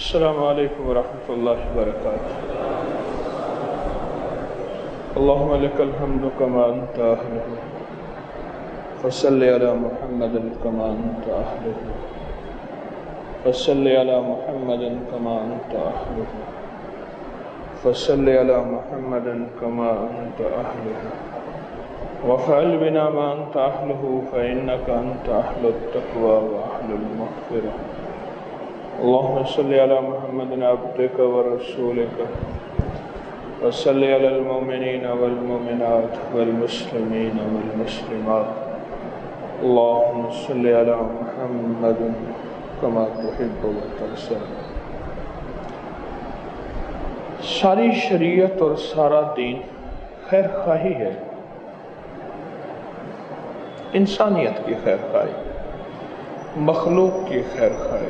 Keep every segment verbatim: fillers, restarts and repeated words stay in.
السلام علیکم ورحمۃ اللہ وبرکاتہ۔ اللہم لک الحمد کما انت اہلہ فصلی علی محمد کما انت اہلہ فصلی علی محمد کما انت اہلہ فصلی علی محمد کما انت اہلہ وفعل بنا ما انت اہلہ فانک انت اہل التقوی واہل المغفرہ۔ اللهم صل على محمد عبدك ورسولك وصل على المؤمنين والمؤمنات والمسلمين والمسلمات اللهم صل على محمد كما تحب وترضى۔ ساری شریعت اور سارا دین خیر خواہی ہے، انسانیت کی خیر خواہی، مخلوق کی خیر خواہی،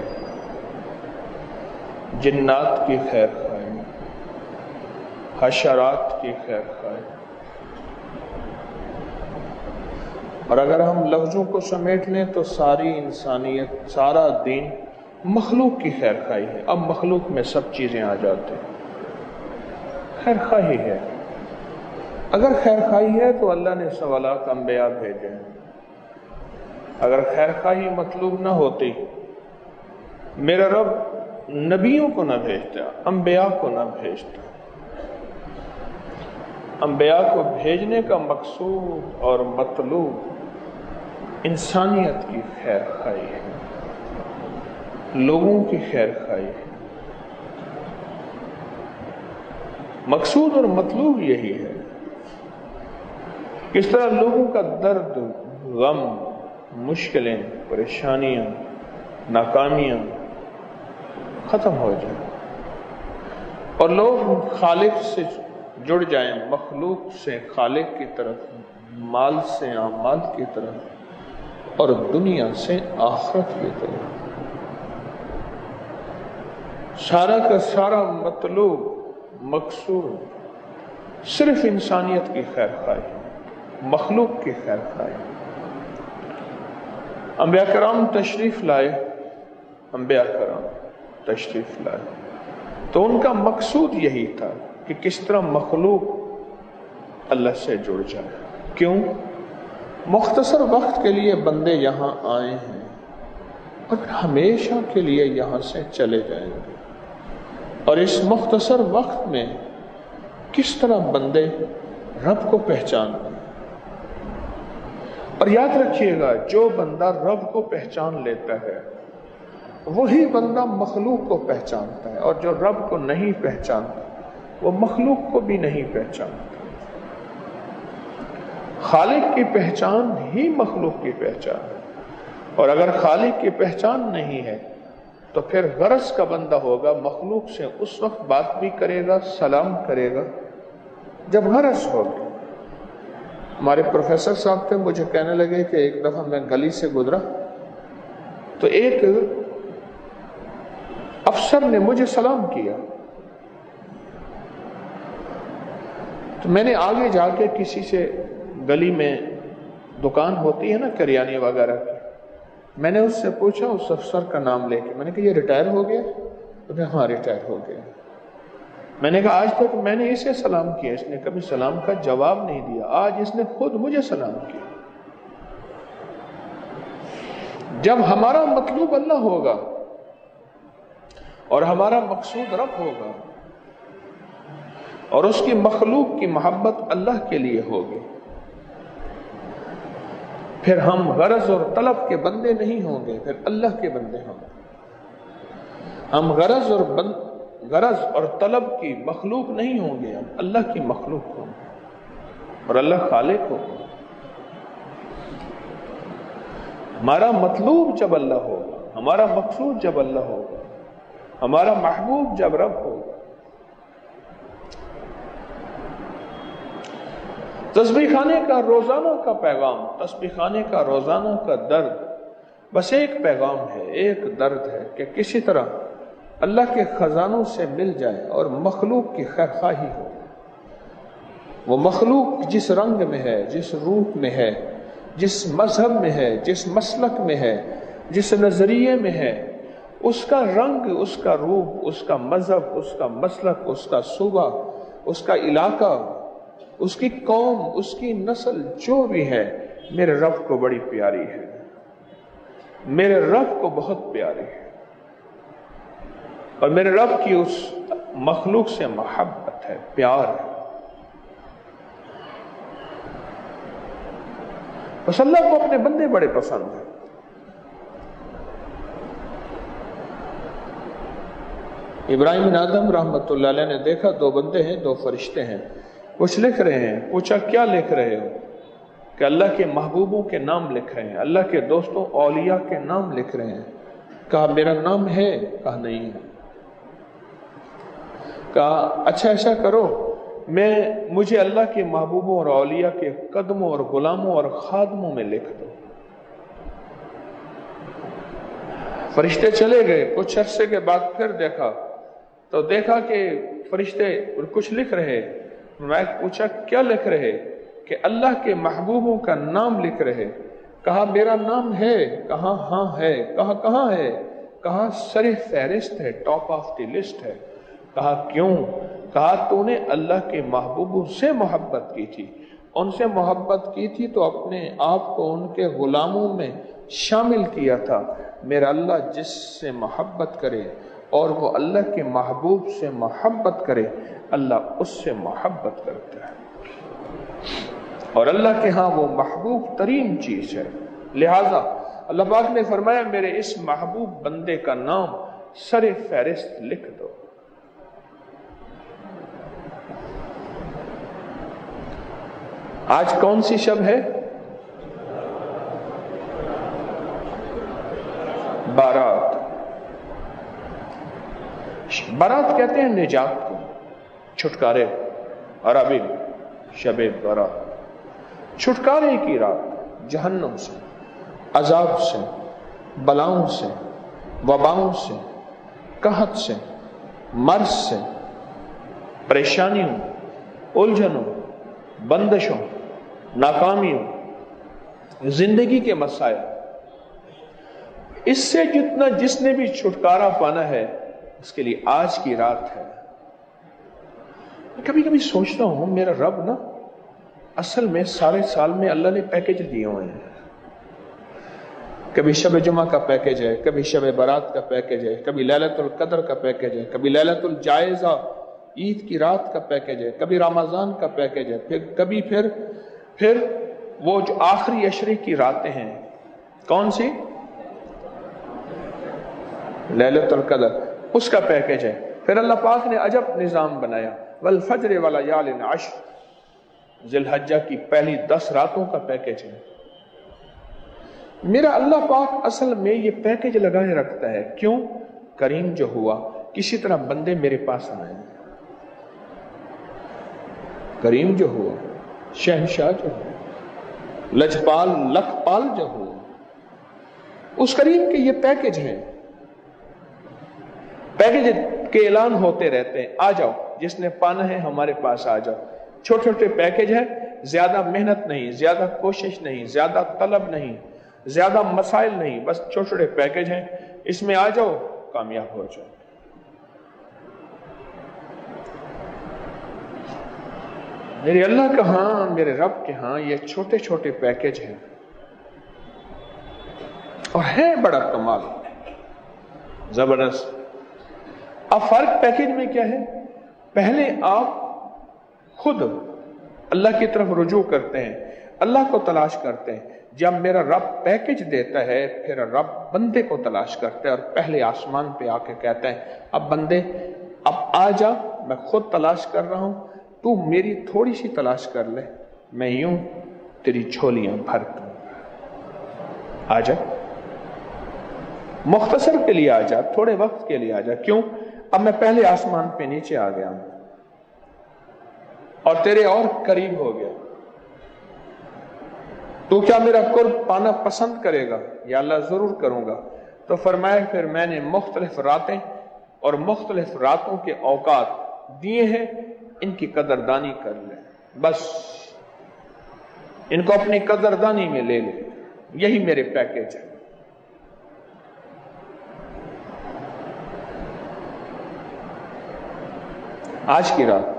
جنات کی خیر خواہی، حشرات کی خیر خواہی۔ اور اگر ہم لفظوں کو سمیٹ لیں تو ساری انسانیت، سارا دین مخلوق کی خیر خواہی ہے۔ اب مخلوق میں سب چیزیں آ جاتے ہیں، خیر خواہی ہے۔ اگر خیر خواہی ہے تو اللہ نے سوالات انبیاء بھیجے ہیں۔ اگر خیر خواہی مطلوب نہ ہوتی، میرا رب نبیوں کو نہ بھیجتا، انبیاء کو نہ بھیجتا۔ انبیاء کو بھیجنے کا مقصود اور مطلوب انسانیت کی خیر خواہی ہے، لوگوں کی خیر خواہی ہے۔ مقصود اور مطلوب یہی ہے، کس طرح لوگوں کا درد، غم، مشکلیں، پریشانیاں، ناکامیاں ختم ہو جائیں اور لوگ خالق سے جڑ جائیں، مخلوق سے خالق کی طرف، مال سے اعمال کی طرف اور دنیا سے آخرت کی طرف۔ سارا کا سارا مطلوب، مقصود صرف انسانیت کی خیر خواہی، مخلوق کی خیر خواہی۔ انبیاء کرام تشریف لائے، انبیاء کرام تشریف لائے تو ان کا مقصود یہی تھا کہ کس طرح مخلوق اللہ سے جڑ جائے۔ کیوں؟ مختصر وقت کے لیے بندے یہاں آئے ہیں اور پھر ہمیشہ کے لیے یہاں سے چلے جائیں گے، اور اس مختصر وقت میں کس طرح بندے رب کو پہچان لیں۔ اور یاد رکھیے گا، جو بندہ رب کو پہچان لیتا ہے وہی بندہ مخلوق کو پہچانتا ہے، اور جو رب کو نہیں پہچانتا وہ مخلوق کو بھی نہیں پہچانتا۔ خالق کی پہچان ہی مخلوق کی پہچان ہے، اور اگر خالق کی پہچان نہیں ہے تو پھر غرض کا بندہ ہوگا، مخلوق سے اس وقت بات بھی کرے گا، سلام کرے گا جب غرض ہوگی۔ ہمارے پروفیسر صاحب تھے، مجھے کہنے لگے کہ ایک دفعہ میں گلی سے گزرا تو ایک افسر نے مجھے سلام کیا، تو میں نے آگے جا کے کسی سے، گلی میں دکان ہوتی ہے نا کریانے وغیرہ کی، میں نے اس سے پوچھا، اس افسر کا نام لے کے، میں نے کہا یہ ریٹائر ہو گیا؟ تو نے ہاں ریٹائر ہو گیا۔ میں نے کہا آج تک میں نے اسے سلام کیا، اس نے کبھی سلام کا جواب نہیں دیا، آج اس نے خود مجھے سلام کیا۔ جب ہمارا مطلوب اللہ ہوگا اور ہمارا مقصود رب ہوگا اور اس کی مخلوق کی محبت اللہ کے لیے ہوگی، پھر ہم غرض اور طلب کے بندے نہیں ہوں گے، پھر اللہ کے بندے ہوں گے۔ ہم غرض اور بند غرض اور طلب کی مخلوق نہیں ہوں گے، ہم اللہ کی مخلوق ہوں گے، اور اللہ خالق ہوگا۔ ہمارا مطلوب جب اللہ ہوگا، ہمارا مقصود جب اللہ ہوگا، ہمارا محبوب جب رب ہوگا۔ تسبیح خانے کا روزانہ کا پیغام، تسبیح خانے کا روزانہ کا درد بس ایک پیغام ہے، ایک درد ہے کہ کسی طرح اللہ کے خزانوں سے مل جائے اور مخلوق کی خیر خواہی ہو۔ وہ مخلوق جس رنگ میں ہے، جس روپ میں ہے، جس مذہب میں ہے، جس مسلک میں ہے، جس نظریے میں ہے، उसका रंग, उसका रूप, उसका मजहब, उसका मसलक, उसका सूबा, उसका इलाका, उसकी कौम, उसकी नस्ल, जो भी है मेरे रब को बड़ी प्यारी है, मेरे रब को बहुत प्यारी है। और मेरे रब की उस मखलूक से मोहब्बत है, प्यार है। बस अल्लाह को अपने बंदे बड़े पसंद हैं। इब्राहिम बिन आदम रहमतुल्लाह अलैह ने देखा दो बंदे हैं, दो फरिश्ते हैं, कुछ लिख रहे हैं। पूछा क्या लिख रहे हो? कि अल्लाह के महबूबों के नाम लिख रहे हैं, अल्लाह के दोस्तों औलिया के नाम लिख रहे हैं। कहा मेरा नाम है? कहा नहीं है। कहा अच्छा ऐसा करो, मैं मुझे अल्लाह के महबूबों और औलिया के कदमों और गुलामों और खादमों में लिख दो। फरिश्ते चले गए। कुछ अरसे के बाद फिर देखा तो देखा कि फरिश्ते कुछ लिख रहे। मैं पूछा क्या लिख रहे? कि अल्लाह के महबूबों का नाम लिख रहे। कहा मेरा नाम है? कहा हाँ है। कहा कहाँ है? कहा सरे फहरिस्त है, टॉप ऑफ द लिस्ट है। कहा क्यों? कहा तूने अल्लाह के महबूबों से मोहब्बत की थी, उनसे मोहब्बत की थी तो अपने आप को उनके गुलामों में शामिल किया था। मेरा अल्लाह जिससे मोहब्बत करे और वो अल्लाह के महबूब से मोहब्बत करे, अल्लाह उससे मोहब्बत करता है। और अल्लाह के यहाँ वो महबूब तरीन चीज है। लिहाजा अल्लाह पाक ने फरमाया मेरे इस महबूब बंदे का नाम सरे फहरिस्त लिख दो। आज कौन सी शब है? बारात। बारात कहते हैं निजात को, छुटकारे। अरबी में शबे बारात, छुटकारे की रात, जहन्नम से, अजाब से, बलाओं से, वबाओं से, कहत से, मर्ज से, परेशानियों, उलझनों, बंदिशों, नाकामियों, जिंदगी के मसाइल, इससे जितना जिसने भी छुटकारा पाना है उसके लिए आज की रात है। कभी कभी सोचता हूं मेरा रब ना असल में सारे साल में अल्लाह ने पैकेज दिए हुए हैं। कभी शब जुमा का पैकेज है, कभी शब बारात का पैकेज है, कभी लैलतुल कदर का पैकेज है, कभी लैलतुल जायजा ईद की रात का पैकेज है, कभी रमजान का पैकेज है, फिर कभी फिर फिर वो जो आखिरी अशरे की रातें हैं, कौन सी? लैलतुल कदर, उसका पैकेज है। फिर अल्लाह पाक ने अजब निजाम बनाया, वल फज्र वला यालिन अश्र, ज़िलहज्जा की पहली दस रातों का पैकेज है। मेरा अल्लाह पाक असल में ये पैकेज लगाए रखता है। क्यों? करीम जो हुआ, किसी तरह बंदे मेरे पास आए। करीम जो हुआ, शहनशाह जो हुआ, लजपाल लखपाल जो हुआ, उस करीम के ये पैकेज हैं। पैकेज के ऐलान होते रहते हैं, आ जाओ जिसने पाना है हमारे पास आ जाओ। छोटे छोटे पैकेज है, ज्यादा मेहनत नहीं, ज्यादा कोशिश नहीं, ज्यादा तलब नहीं, ज्यादा मसाइल नहीं, बस छोटे छोटे पैकेज हैं, इसमें आ जाओ, कामयाब हो जाओ। मेरे अल्लाह के हां, मेरे रब के हां ये छोटे छोटे पैकेज हैं और है बड़ा कमाल, जबरदस्त। अब फर्क पैकेज में क्या है? पहले आप खुद अल्लाह की तरफ रुजू करते हैं, अल्लाह को तलाश करते हैं। जब मेरा रब पैकेज देता है, फिर रब बंदे को तलाश करता है और पहले आसमान पे आके कहता है, अब बंदे अब आ जा, मैं खुद तलाश कर रहा हूं, तू मेरी थोड़ी सी तलाश कर ले, मैं यूं तेरी झोलियां भर दूं। आ जा, मुख्तसर के लिए आ जा, थोड़े वक्त के लिए आ जा। क्यों? अब मैं पहले आसमान पे नीचे आ गया हूं और तेरे और करीब हो गया। तू क्या मेरा कुर्ब पाना पसंद करेगा? या अल्लाह जरूर करूंगा। तो फरमाया फिर मैंने मुख्तलिफ रातें और मुख्तलिफ रातों के औकात दिए हैं, इनकी कदरदानी कर ले, बस इनको अपनी कदरदानी में ले ले, यही मेरे पैकेज है। آج کی رات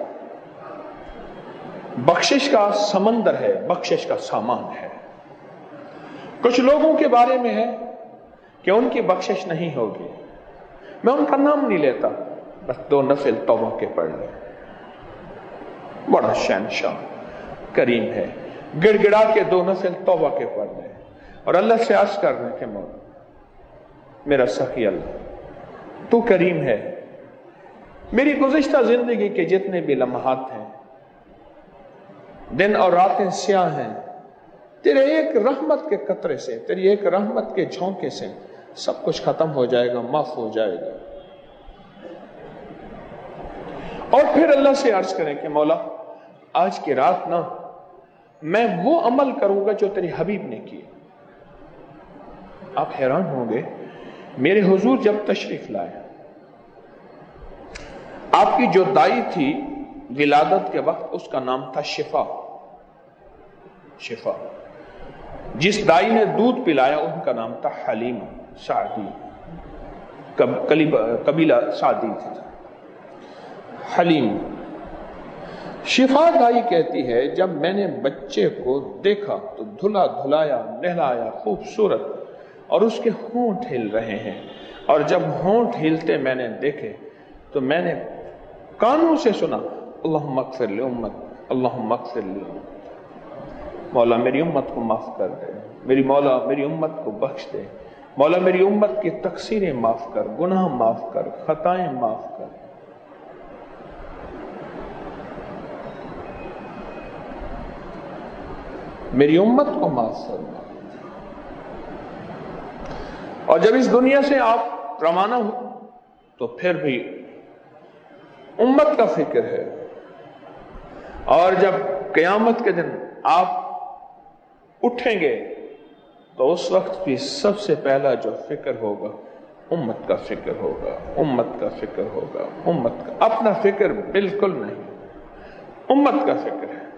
بخشش کا سمندر ہے، بخشش کا سامان ہے۔ کچھ لوگوں کے بارے میں ہے کہ ان کی بخشش نہیں ہوگی، میں ان کا نام نہیں لیتا، بس دو نفل توبہ کے پڑھ لیں۔ بڑا شہنشاہ کریم ہے، گڑ گڑا کے دو نفل توبہ کے پڑھ لیں اور اللہ سے عرض کرنے کے مولا میرا سخی اللہ تو کریم ہے، میری گزشتہ زندگی کے جتنے بھی لمحات ہیں، دن اور راتیں سیاہ ہیں، تیرے ایک رحمت کے قطرے سے، تیری ایک رحمت کے جھونکے سے سب کچھ ختم ہو جائے گا، معاف ہو جائے گا۔ اور پھر اللہ سے عرض کریں کہ مولا آج کی رات نا میں وہ عمل کروں گا جو تیری حبیب نے کیے۔ آپ حیران ہوں گے، میرے حضور جب تشریف لائے، آپ کی جو دائی تھی ولادت کے وقت اس کا نام تھا شفا، شفا جس دائی نے دودھ پلایا ان کا نام تھا حلیم سعدی، قبیلہ سعدی تھی، حلیم۔ شفا دائی کہتی ہے جب میں نے بچے کو دیکھا تو دھلا دھلایا نہلایا خوبصورت، اور اس کے ہونٹ ہل رہے ہیں، اور جب ہونٹ ہلتے میں نے دیکھے تو میں نے کانوں سے سنا اللہم اغفر لی امت، اللہم اغفر لی امت، مولا میری امت کو معاف کر دے، میری مولا میری امت کو بخش دے، مولا میری امت کی تقصیریں معاف کر، گناہ معاف کر، خطائیں معاف کر۔ میری امت کو معاف فرما۔ اور جب اس دنیا سے آپ روانہ ہو تو پھر بھی امت کا فکر ہے، اور جب قیامت کے دن آپ اٹھیں گے تو اس وقت بھی سب سے پہلا جو فکر ہوگا امت کا فکر ہوگا، امت کا فکر ہوگا، امت کا، اپنا فکر بالکل نہیں، امت کا فکر ہے۔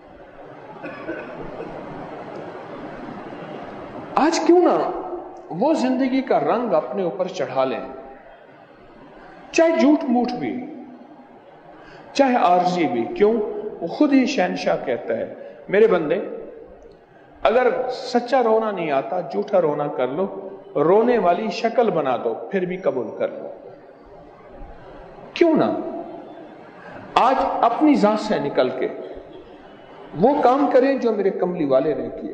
آج کیوں نہ وہ زندگی کا رنگ اپنے اوپر چڑھا لیں، چاہے جھوٹ موٹ بھی، چاہے عارضی بھی، کیوں؟ وہ خود ہی شہنشاہ کہتا ہے میرے بندے اگر سچا رونا نہیں آتا جھوٹا رونا کر لو، رونے والی شکل بنا دو پھر بھی قبول کر لو۔ کیوں نہ آج اپنی ذات سے نکل کے وہ کام کریں جو میرے کملی والے نے کیے،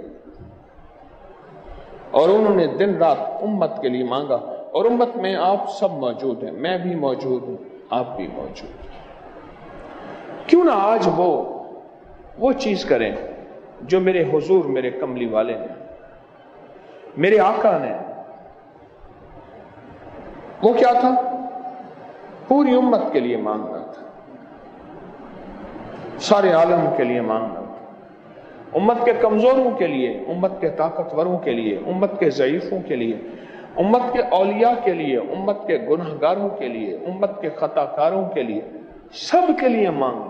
اور انہوں نے دن رات امت کے لیے مانگا، اور امت میں آپ سب موجود ہیں، میں بھی موجود ہوں، آپ بھی موجود ہیں۔ کیوں نہ آج وہ وہ چیز کریں جو میرے حضور میرے کملی والے نے، میرے آقا نے، وہ کیا تھا؟ پوری امت کے لیے مانگنا تھا، سارے عالم کے لیے مانگنا تھا، امت کے کمزوروں کے لیے، امت کے طاقتوروں کے لیے، امت کے ضعیفوں کے لیے، امت کے اولیاء کے لیے، امت کے گنہگاروں کے لیے، امت کے خطا کاروں کے لیے، سب کے لیے مانگنا۔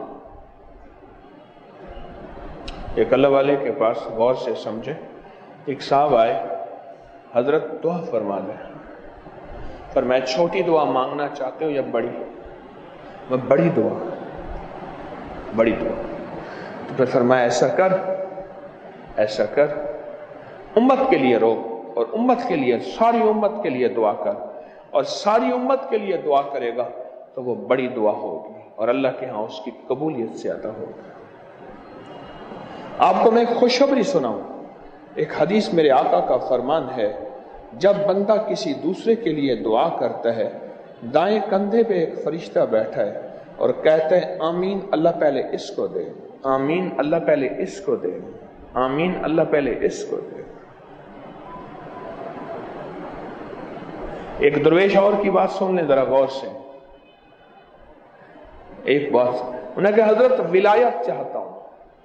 ایک اللہ والے کے پاس غور سے سمجھے، ایک صاحب آئے، حضرت دعا فرما لیں، پر میں چھوٹی دعا مانگنا چاہتے ہوں یا بڑی؟ میں بڑی دعا، بڑی دعا۔ تو پھر فرمایا ایسا کر، ایسا کر، امت کے لیے رو، اور امت کے لیے، ساری امت کے لیے دعا کر، اور ساری امت کے لیے دعا کرے گا تو وہ بڑی دعا ہوگی، اور اللہ کے ہاں اس کی قبولیت زیادہ ہوگی۔ آپ کو میں ایک خوشخبری سناؤں، ایک حدیث میرے آقا کا فرمان ہے، جب بندہ کسی دوسرے کے لیے دعا کرتا ہے، دائیں کندھے پہ ایک فرشتہ بیٹھا ہے اور کہتا ہے آمین اللہ پہلے اس کو دے، آمین اللہ پہلے اس کو دے، آمین اللہ پہلے اس کو دے۔ ایک درویش اور کی بات سن لیں ذرا غور سے، ایک بات انہوں نے کہا حضرت ولایت چاہتا ہوں۔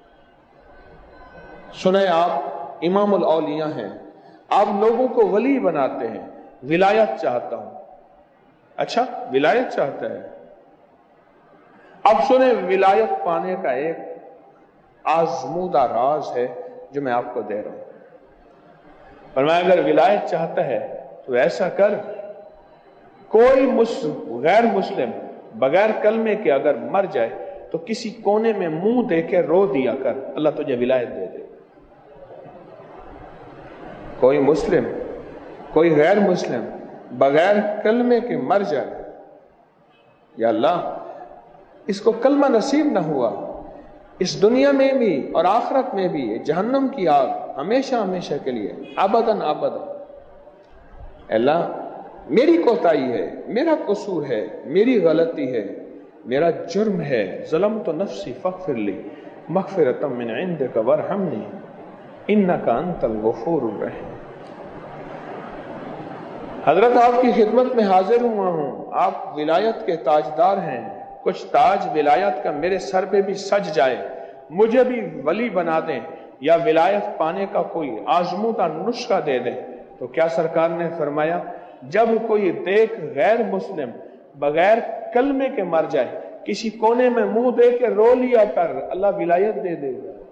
سنیں آپ امام الاولیاء ہیں، آپ لوگوں کو ولی بناتے ہیں، ولایت چاہتا ہوں۔ اچھا ولایت چاہتا ہے، اب سنیں ولایت پانے کا ایک آزمودہ راز ہے جو میں آپ کو دے رہا ہوں۔ فرمایا اگر ولایت چاہتا ہے تو ایسا کر، کوئی مسلم غیر مسلم بغیر کلمے کے اگر مر جائے تو کسی کونے میں منہ دے کے رو دیا کر، اللہ تجھے ولایت دے دے۔ کوئی مسلم، کوئی غیر مسلم بغیر کلمے کے مر جائے، یا اللہ اس کو کلمہ نصیب نہ ہوا، اس دنیا میں بھی اور آخرت میں بھی جہنم کی آگ ہمیشہ ہمیشہ کے لیے ابداً ابداً۔ اللہ میری کوتاہی ہے، میرا قصور ہے، میری غلطی ہے، میرا جرم ہے، ظلمت نفسی فاغفر لی مغفرۃ من عندک وارحمنی انک انت الغفور الرحیم۔ حضرت آپ کی خدمت میں حاضر ہوا ہوں، آپ ولایت کے تاجدار ہیں، کچھ تاج ولایت کا میرے سر پہ بھی سج جائے، مجھے بھی ولی بنا دیں یا ولایت پانے کا کوئی آزمودہ نسخہ دے دیں۔ تو کیا سرکار نے فرمایا جب کوئی دیکھ غیر مسلم بغیر کلمے کے مر جائے، کسی کونے میں منہ دے کے رو لیا کر، اللہ ولایت دے دے گا۔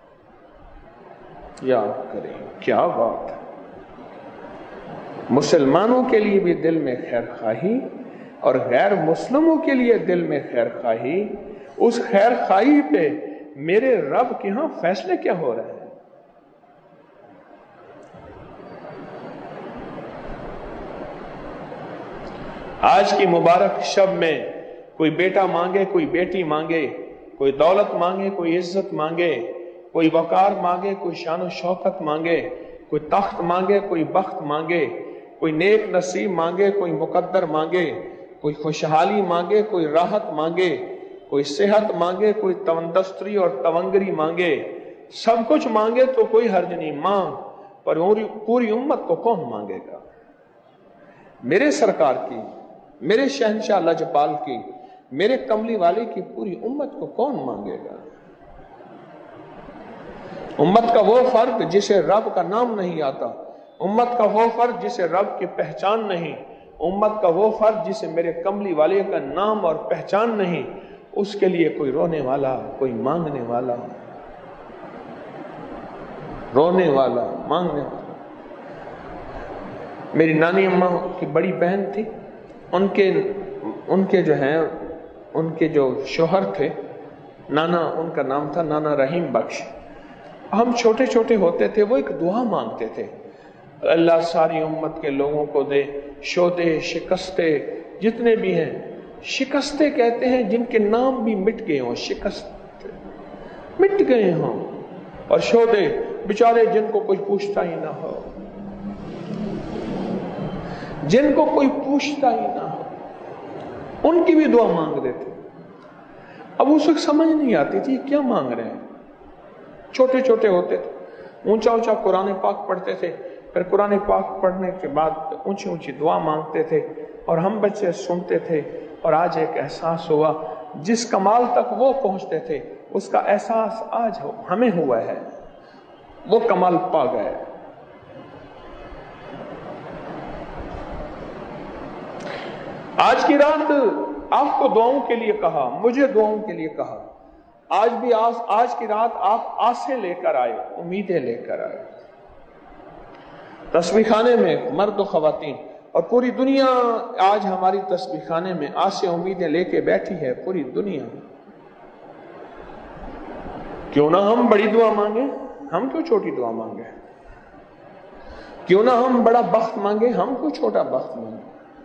یاد کریں کیا بات ہے۔ مسلمانوں کے لیے بھی دل میں خیر خواہی اور غیر مسلموں کے لیے دل میں خیر خواہی، اس خیر خواہی پہ میرے رب کے ہاں فیصلے کیا ہو رہے ہیں۔ آج کی مبارک شب میں کوئی بیٹا مانگے، کوئی بیٹی مانگے، کوئی دولت مانگے، کوئی عزت مانگے، کوئی وقار مانگے، کوئی شان و شوکت مانگے، کوئی تخت مانگے، کوئی بخت مانگے، کوئی نیک نصیب مانگے، کوئی مقدر مانگے، کوئی خوشحالی مانگے، کوئی راحت مانگے، کوئی صحت مانگے، کوئی تندرستی اور تونگری مانگے، سب کچھ مانگے تو کوئی حرج نہیں، مانگ، پر پوری امت کو کون مانگے گا؟ میرے سرکار کی، میرے شہنشاہ لجپال کی، میرے کملی والے کی پوری امت کو کون مانگے گا؟ امت کا وہ فرد جسے رب کا نام نہیں آتا، امت کا وہ فرد جسے رب کی پہچان نہیں، امت کا وہ فرد جسے میرے کملی والے کا نام اور پہچان نہیں، اس کے لیے کوئی رونے والا، کوئی مانگنے والا، رونے والا، مانگنے والا۔ میری نانی اماں کی بڑی بہن تھی، ان کے ان کے جو ہیں ان کے جو شوہر تھے نانا، ان کا نام تھا نانا رحیم بخش۔ ہم چھوٹے چھوٹے ہوتے تھے، وہ ایک دعا مانگتے تھے، اللہ ساری امت کے لوگوں کو دے شودے شکستے جتنے بھی ہیں، شکستے کہتے ہیں جن کے نام بھی مٹ گئے ہوں، شکست مٹ گئے ہوں، اور شودے بیچارے جن کو کوئی پوچھتا ہی نہ ہو، جن کو کوئی پوچھتا ہی نہ ہو، ان کی بھی دعا مانگ دیتے۔ اب اس وقت سمجھ نہیں آتی تھی کیا مانگ رہے ہیں، چھوٹے چھوٹے ہوتے تھے، اونچا اونچا قرآن پاک پڑھتے تھے، پھر قرآن پاک پڑھنے کے بعد اونچی اونچی دعا مانگتے تھے، اور ہم بچے سنتے تھے، اور آج ایک احساس ہوا جس کمال تک وہ پہنچتے تھے اس کا احساس آج ہمیں ہوا ہے، وہ کمال پا گئے۔ آج کی رات آپ کو دعاؤں کے لیے کہا، مجھے دعاؤں کے لیے کہا، آج بھی آج, آج کی رات آپ آسیں لے کر آئے، امیدیں لے کر آئے۔ تسبیح خانے میں مرد و خواتین اور پوری دنیا آج ہماری تسبیح خانے میں آسیں امیدیں لے کے بیٹھی ہے، پوری دنیا۔ کیوں نہ ہم بڑی دعا مانگیں، ہم کیوں چھوٹی دعا مانگیں؟ کیوں نہ ہم بڑا بخت مانگیں، ہم کیوں چھوٹا بخت مانگیں؟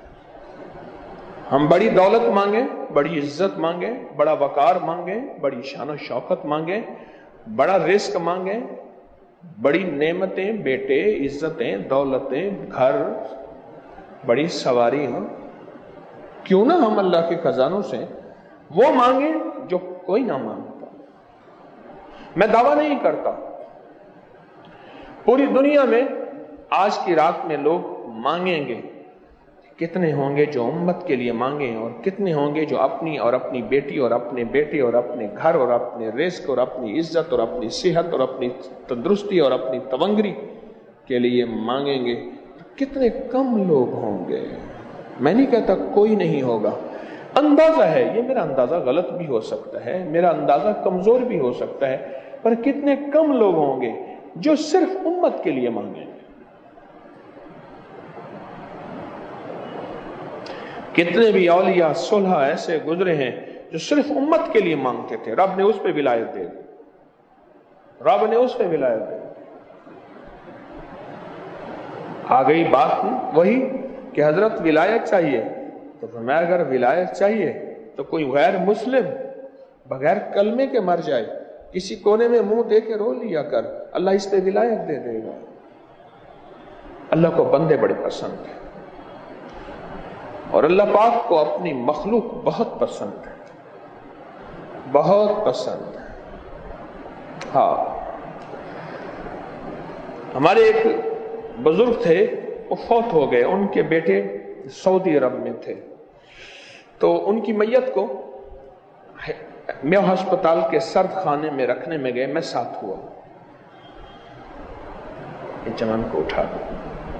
ہم بڑی دولت مانگیں، بڑی عزت مانگیں، بڑا وقار مانگیں، بڑی شان و شوکت مانگیں، بڑا رزق مانگیں، بڑی نعمتیں، بیٹے، عزتیں، دولتیں، گھر، بڑی سواری ہوں، کیوں نہ ہم اللہ کے خزانوں سے وہ مانگیں جو کوئی نہ مانگتا۔ میں دعویٰ نہیں کرتا، پوری دنیا میں آج کی رات میں لوگ مانگیں گے، کتنے ہوں گے جو امت کے لیے مانگیں، اور کتنے ہوں گے جو اپنی اور اپنی بیٹی اور اپنے بیٹے اور اپنے گھر اور اپنے رزق اور اپنی عزت اور اپنی صحت اور اپنی تندرستی اور اپنی تونگری کے لیے مانگیں گے۔ کتنے کم لوگ ہوں گے، میں نہیں کہتا کوئی نہیں ہوگا، اندازہ ہے، یہ میرا اندازہ غلط بھی ہو سکتا ہے، میرا اندازہ کمزور بھی ہو سکتا ہے، پر کتنے کم لوگ ہوں گے جو صرف امت کے لیے مانگیں گے۔ کتنے بھی اولیاء صلح ایسے گزرے ہیں جو صرف امت کے لیے مانگتے تھے، رب نے اس پہ ولایت دے دی، رب نے اس پہ ولایت دے دی۔ آ گئی بات وہی کہ حضرت ولایت چاہیے، تو فرمایا اگر ولایت چاہیے تو کوئی غیر مسلم بغیر کلمے کے مر جائے، کسی کونے میں منہ دے کے رو لیا کر، اللہ اس پہ ولایت دے دے گا۔ اللہ کو بندے بڑے پسند ہیں، اور اللہ پاک کو اپنی مخلوق بہت پسند ہے، بہت پسند ہے۔ ہاں، ہمارے ایک بزرگ تھے، وہ فوت ہو گئے، ان کے بیٹے سعودی عرب میں تھے، تو ان کی میت کو میں ہسپتال کے سرد خانے میں رکھنے میں گئے، میں ساتھ ہوا، اس جوان کو اٹھا دیا،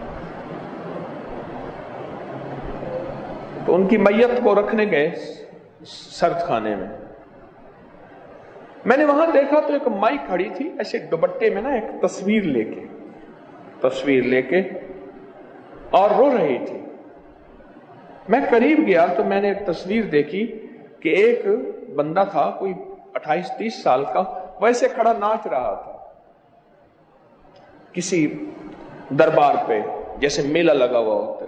تو ان کی میت کو رکھنے گئے سرد خانے میں، میں نے وہاں دیکھا تو ایک مائی کھڑی تھی، ایسے دوپٹے میں نا ایک تصویر لے کے تصویر لے کے اور رو رہی تھی۔ میں قریب گیا تو میں نے تصویر دیکھی کہ ایک بندہ تھا، کوئی اٹھائیس تیس سال کا، ویسے کھڑا ناچ رہا تھا کسی دربار پہ، جیسے میلہ لگا ہوا ہوتا ہے۔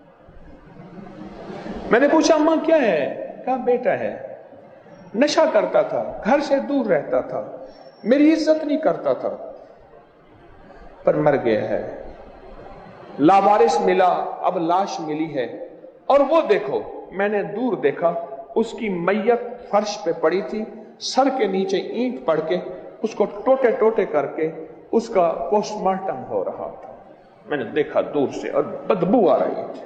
میں نے پوچھا ماں کیا ہے؟ کہا بیٹا ہے، نشہ کرتا تھا، گھر سے دور رہتا تھا، میری عزت نہیں کرتا تھا، پر مر گیا ہے، لاوارث ملا، اب لاش ملی ہے، اور وہ دیکھو میں نے دور دیکھا، اس کی میت فرش پہ پڑی تھی، سر کے نیچے اینٹ پڑ کے اس کو ٹوٹے ٹوٹے کر کے اس کا پوسٹ مارٹم ہو رہا تھا، میں نے دیکھا دور سے، اور بدبو آ رہی تھی،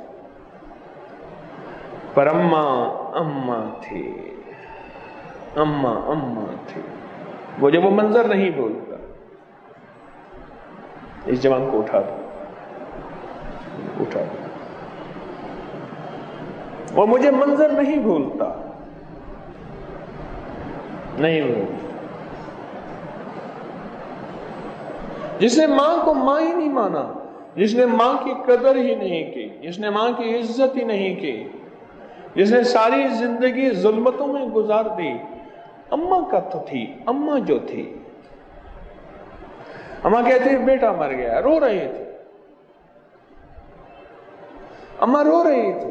پر اماں اماں تھی، اماں اماں تھی، مجھے وہ منظر نہیں بھولتا۔ اس جوان کو اٹھا دو، اٹھا دو، وہ مجھے منظر نہیں بھولتا، نہیں بھولتا۔ جس نے ماں کو ماں ہی نہیں مانا، جس نے ماں کی قدر ہی نہیں کی، جس نے ماں کی عزت ہی نہیں کی، جس نے ساری زندگی ظلمتوں میں گزار دی، اماں کا تو تھی، اماں جو تھی، اماں کہتی ہے بیٹا مر گیا، رو رہی تھی، اماں رو رہی تھی۔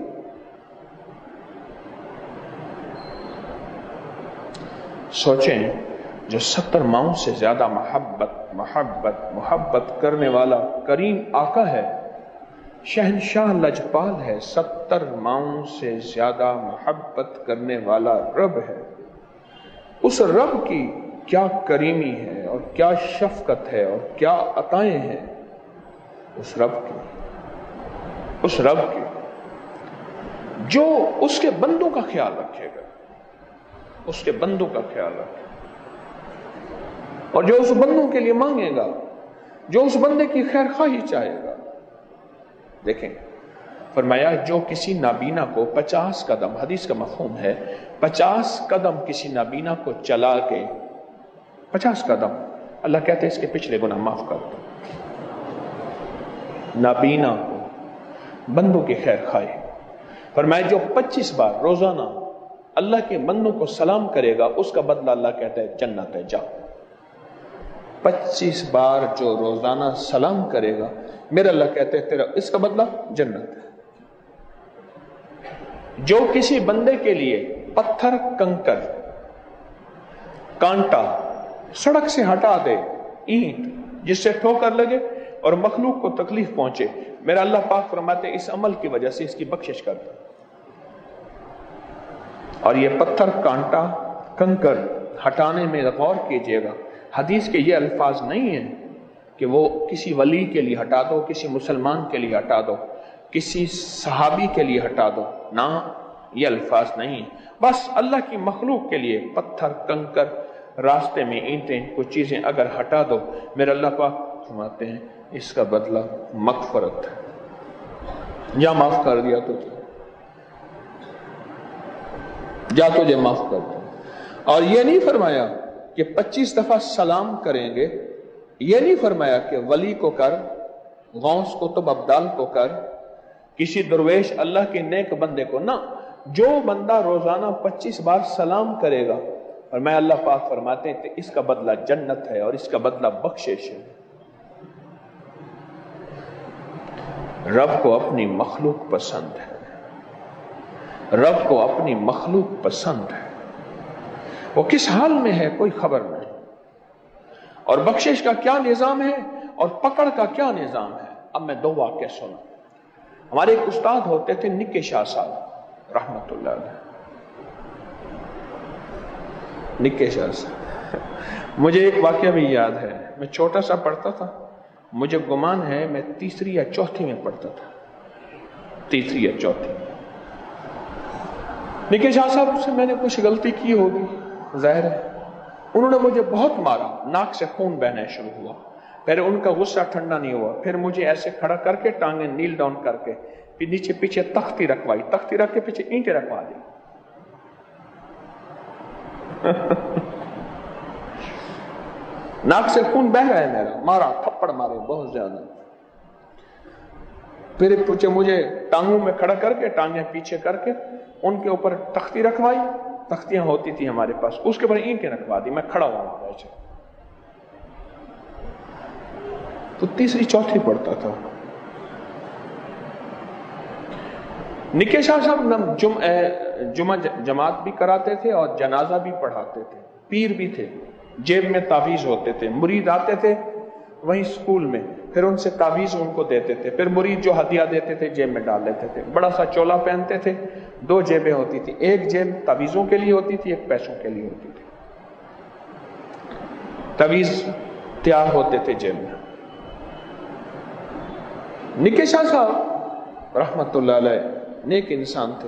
سوچیں، جو ستر ماؤں سے زیادہ محبت محبت محبت کرنے والا کریم آقا ہے، شہنشاہ لجپال ہے، ستر ماؤں سے زیادہ محبت کرنے والا رب ہے، اس رب کی کیا کریمی ہے اور کیا شفقت ہے اور کیا عطائیں ہیں اس رب کی، اس رب کی جو اس کے بندوں کا خیال رکھے گا، اس کے بندوں کا خیال رکھے گا، اور جو اس بندوں کے لیے مانگے گا، جو اس بندے کی خیر خواہی چاہے گا۔ دیکھیں، فرمایا جو کسی نابینا کو پچاس قدم، حدیث کا مفہوم ہے پچاس قدم کسی نابینا کو چلا کے، پچاس قدم، اللہ کہتے ہیں اس کے پچھلے گناہ معاف کر دو۔ نابینا کو بندوں کی خیر خواہی، فرمایا جو پچیس بار روزانہ اللہ کے بندوں کو سلام کرے گا، اس کا بدلہ اللہ کہتا ہے جنت ہے، جا۔ پچیس بار جو روزانہ سلام کرے گا، میرا اللہ کہتے ہیں تیرا اس کا بدلہ جنت ہے۔ جو کسی بندے کے لیے پتھر، کنکر، کانٹا سڑک سے ہٹا دے، اینٹ جس سے ٹھوکر لگے اور مخلوق کو تکلیف پہنچے، میرا اللہ پاک فرماتے ہیں اس عمل کی وجہ سے اس کی بخشش کرتا۔ اور یہ پتھر، کانٹا، کنکر ہٹانے میں غور کیجئے گا، حدیث کے یہ الفاظ نہیں ہیں کہ وہ کسی ولی کے لیے ہٹا دو، کسی مسلمان کے لیے ہٹا دو، کسی صحابی کے لیے ہٹا دو، نہ، یہ الفاظ نہیں، بس اللہ کی مخلوق کے لیے پتھر، کنکر، راستے میں اینٹیں، کچھ چیزیں اگر ہٹا دو، میرے اللہ پاک فرماتے ہیں اس کا بدلہ مغفرت ہے، یا معاف کر دیا تجھے، جا تجھے معاف کر دیا۔ اور یہ نہیں فرمایا کہ پچیس دفعہ سلام کریں گے، یہ نہیں فرمایا کہ ولی کو کر، غوث قطب ابدال کو کر، کسی درویش اللہ کے نیک بندے کو، نہ، جو بندہ روزانہ پچیس بار سلام کرے گا، اور میں اللہ پاک فرماتے ہیں کہ اس کا بدلہ جنت ہے اور اس کا بدلہ بخشش ہے۔ رب کو اپنی مخلوق پسند ہے، رب کو اپنی مخلوق پسند ہے، وہ کس حال میں ہے کوئی خبر نہیں، اور بخشش کا کیا نظام ہے اور پکڑ کا کیا نظام ہے۔ اب میں دو واقعہ سنا۔ ہمارے ایک استاد ہوتے تھے نکے شاہ صاحب رحمت اللہ علیہ، نکے شاہ صاحب، مجھے ایک واقعہ بھی یاد ہے، میں چھوٹا سا پڑھتا تھا، مجھے گمان ہے میں تیسری یا چوتھی میں پڑھتا تھا، تیسری یا چوتھی۔ نکے شاہ صاحب سے میں نے کچھ غلطی کی ہوگی، ظاہر ہے، انہوں نے مجھے بہت مارا، ناک سے خون بہنا شروع ہوا، پھر ان کا غصہ ٹھنڈا نہیں ہوا، پھر مجھے ایسے کھڑا کر کے ٹانگیں نیل ڈاؤن کر کے پھر نیچے پیچھے تختی رکھوائی، تختی رکھ کے پیچھے اینٹیں رکھوا دی۔ ناک سے خون بہ رہا ہے میرا، مارا، تھپڑ مارے بہت زیادہ، پھر پوچھے مجھے ٹانگوں میں کھڑا کر کے ٹانگیں پیچھے کر کے ان کے اوپر تختی رکھوائی، تختیاں ہوتی تھی ہمارے پاس، اس کے اوپر اینٹیں رکھوا دی، میں کھڑا ہوا ایسے، تو تیسری چوتھی پڑھتا تھا۔ نکے شاہ صاحب جمعہ جماعت بھی کراتے تھے اور جنازہ بھی پڑھاتے تھے، پیر بھی تھے، جیب میں تعویذ ہوتے تھے، مرید آتے تھے وہیں اسکول میں، پھر ان سے تعویذ ان کو دیتے تھے، پھر مرید جو ہدیہ دیتے تھے جیب میں ڈال لیتے تھے، بڑا سا چولا پہنتے تھے، دو جیبیں ہوتی تھی، ایک جیب تعویذوں کے لیے ہوتی تھی، ایک پیسوں کے لیے ہوتی تھی، تعویذ تیار ہوتے تھے جیب میں۔ نکے شاہ صاحب رحمت اللہ علیہ نیک انسان تھے،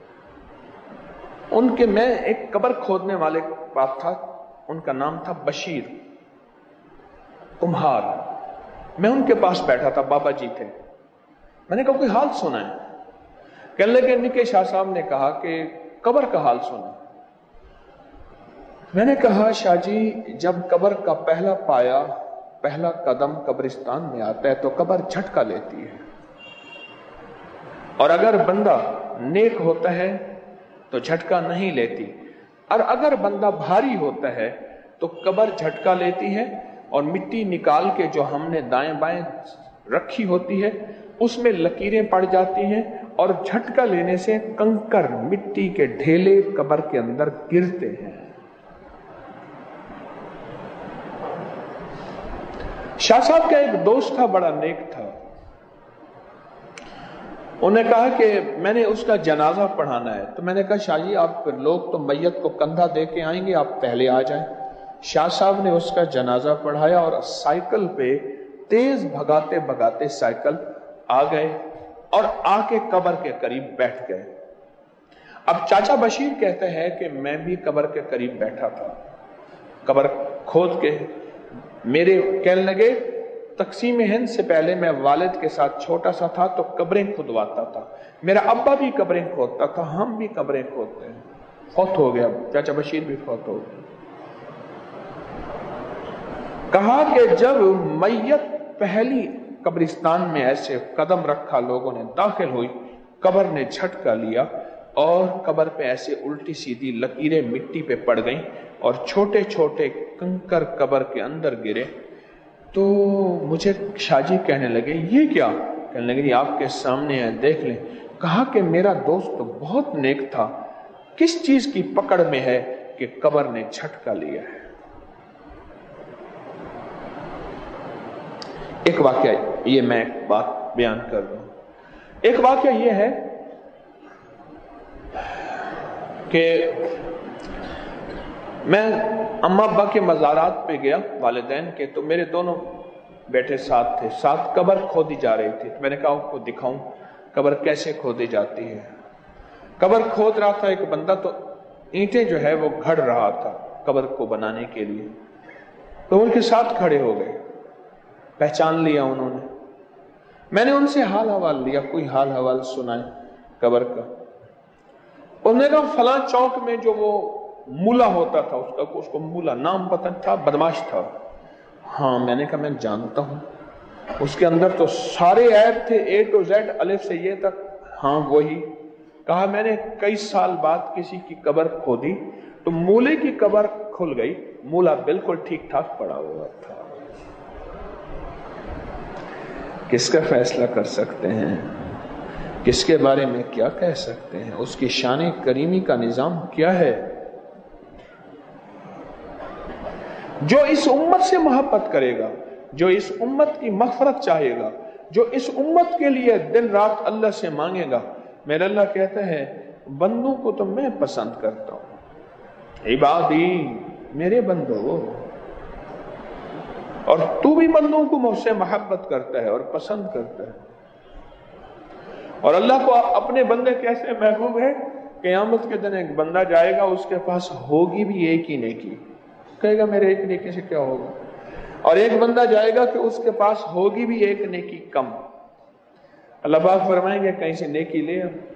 ان کے میں ایک قبر کھودنے والے پاس تھا، ان کا نام تھا بشیر کمہار، میں ان کے پاس بیٹھا تھا، بابا جی تھے، میں نے کہا کوئی حال سنا ہے؟ کہنے لگے نکے شاہ صاحب نے کہا کہ قبر کا حال سنا۔ میں نے کہا شاہ جی جب قبر کا پہلا پایا، پہلا قدم قبرستان میں آتا ہے تو قبر جھٹکا لیتی ہے، اور اگر بندہ نیک ہوتا ہے تو جھٹکا نہیں لیتی، اور اگر بندہ بھاری ہوتا ہے تو قبر جھٹکا لیتی ہے، اور مٹی نکال کے جو ہم نے دائیں بائیں رکھی ہوتی ہے اس میں لکیریں پڑ جاتی ہیں، اور جھٹکا لینے سے کنکر مٹی کے ڈھیلے قبر کے اندر گرتے ہیں۔ شاہ صاحب کا ایک دوست تھا، بڑا نیک تھا، انہوں نے کہا کہ میں نے اس کا جنازہ پڑھانا ہے، تو میں نے کہا شاہ جی آپ لوگ تو میت کو کندھا دے کے آئیں گے، آپ پہلے آ جائیں۔ شاہ صاحب نے اس کا جنازہ پڑھایا اور سائیکل پہ تیز بھگاتے بھگاتے سائیکل آ گئے اور آ کے قبر کے قریب بیٹھ گئے۔ اب چاچا بشیر کہتے ہیں کہ میں بھی قبر کے قریب بیٹھا تھا، قبر کھود کے میرے کہنے لگے تقسیم ہند سے پہلے میں والد کے ساتھ چھوٹا سا تھا تو قبریں کھدواتا تھا، میرا ابا بھی قبریں کھودتا تھا، ہم بھی قبریں کھودتے ہیں، فوت ہو گیا، چاچا بشیر بھی فوت ہو گیا۔ کہا کہ جب میت پہلی قبرستان میں ایسے قدم رکھا، لوگوں نے داخل ہوئی، قبر نے جھٹکا لیا اور قبر پہ ایسے الٹی سیدھی لکیریں مٹی پہ پڑ گئیں اور چھوٹے چھوٹے کنکر قبر کے اندر گرے، تو مجھے شاہ جی کہنے لگے یہ کیا؟ کہنے لگے یہ آپ کے سامنے ہے دیکھ لیں۔ کہا کہ میرا دوست تو بہت نیک تھا، کس چیز کی پکڑ میں ہے کہ قبر نے جھٹکا لیا ہے۔ ایک واقعہ یہ میں ایک بات بیان کر رہا ہوں، ایک واقعہ یہ ہے کہ میں اماں ابا کے مزارات پہ گیا والدین کے، تو میرے دونوں بیٹے ساتھ تھے، ساتھ قبر کھودی جا رہی تھی، میں نے کہا آپ کو دکھاؤں قبر کیسے کھودی جاتی ہے۔ قبر کھود رہا تھا ایک بندہ، تو اینٹیں جو ہے وہ گھڑ رہا تھا قبر کو بنانے کے لیے، تو ان کے ساتھ کھڑے ہو گئے، پہچان لیا انہوں نے، میں نے ان سے حال حوال لیا، کوئی حال حوال سنائے قبر کا۔ انہوں نے کہا فلاں چوک میں جو وہ مولا ہوتا تھا، اس کا اس کو مولا نام پتہ تھا، بدماش تھا۔ ہاں میں نے کہا میں جانتا ہوں، اس کے اندر تو سارے عیب تھے، اے ٹو زیڈ، الف سے یہ تک۔ ہاں وہی۔ کہا میں نے کئی سال بعد کسی کی قبر کھودی تو مولے کی قبر کھل گئی، مولا بالکل ٹھیک ٹھاک پڑا ہوا تھا۔ کس کا فیصلہ کر سکتے ہیں؟ کس کے بارے میں کیا کہہ سکتے ہیں؟ اس کی شان کریمی کا نظام کیا ہے؟ جو اس امت سے محبت کرے گا، جو اس امت کی مغفرت چاہے گا، جو اس امت کے لیے دن رات اللہ سے مانگے گا، میرا اللہ کہتا ہے بندوں کو تو میں پسند کرتا ہوں، عبادی میرے بندو، اور تو بھی بندوں کو مجھ سے محبت کرتا ہے اور پسند کرتا ہے۔ اور اللہ کو اپنے بندے کیسے محبوب ہے؟ قیامت کے دن ایک بندہ جائے گا، اس کے پاس ہوگی بھی ایک ہی نیکی، کہے گا میرے ایک نیکی سے کیا ہوگا، اور ایک بندہ جائے گا کہ اس کے پاس ہوگی بھی ایک نیکی کم، اللہ پاک فرمائیں گے کہیں سے نیکی لے،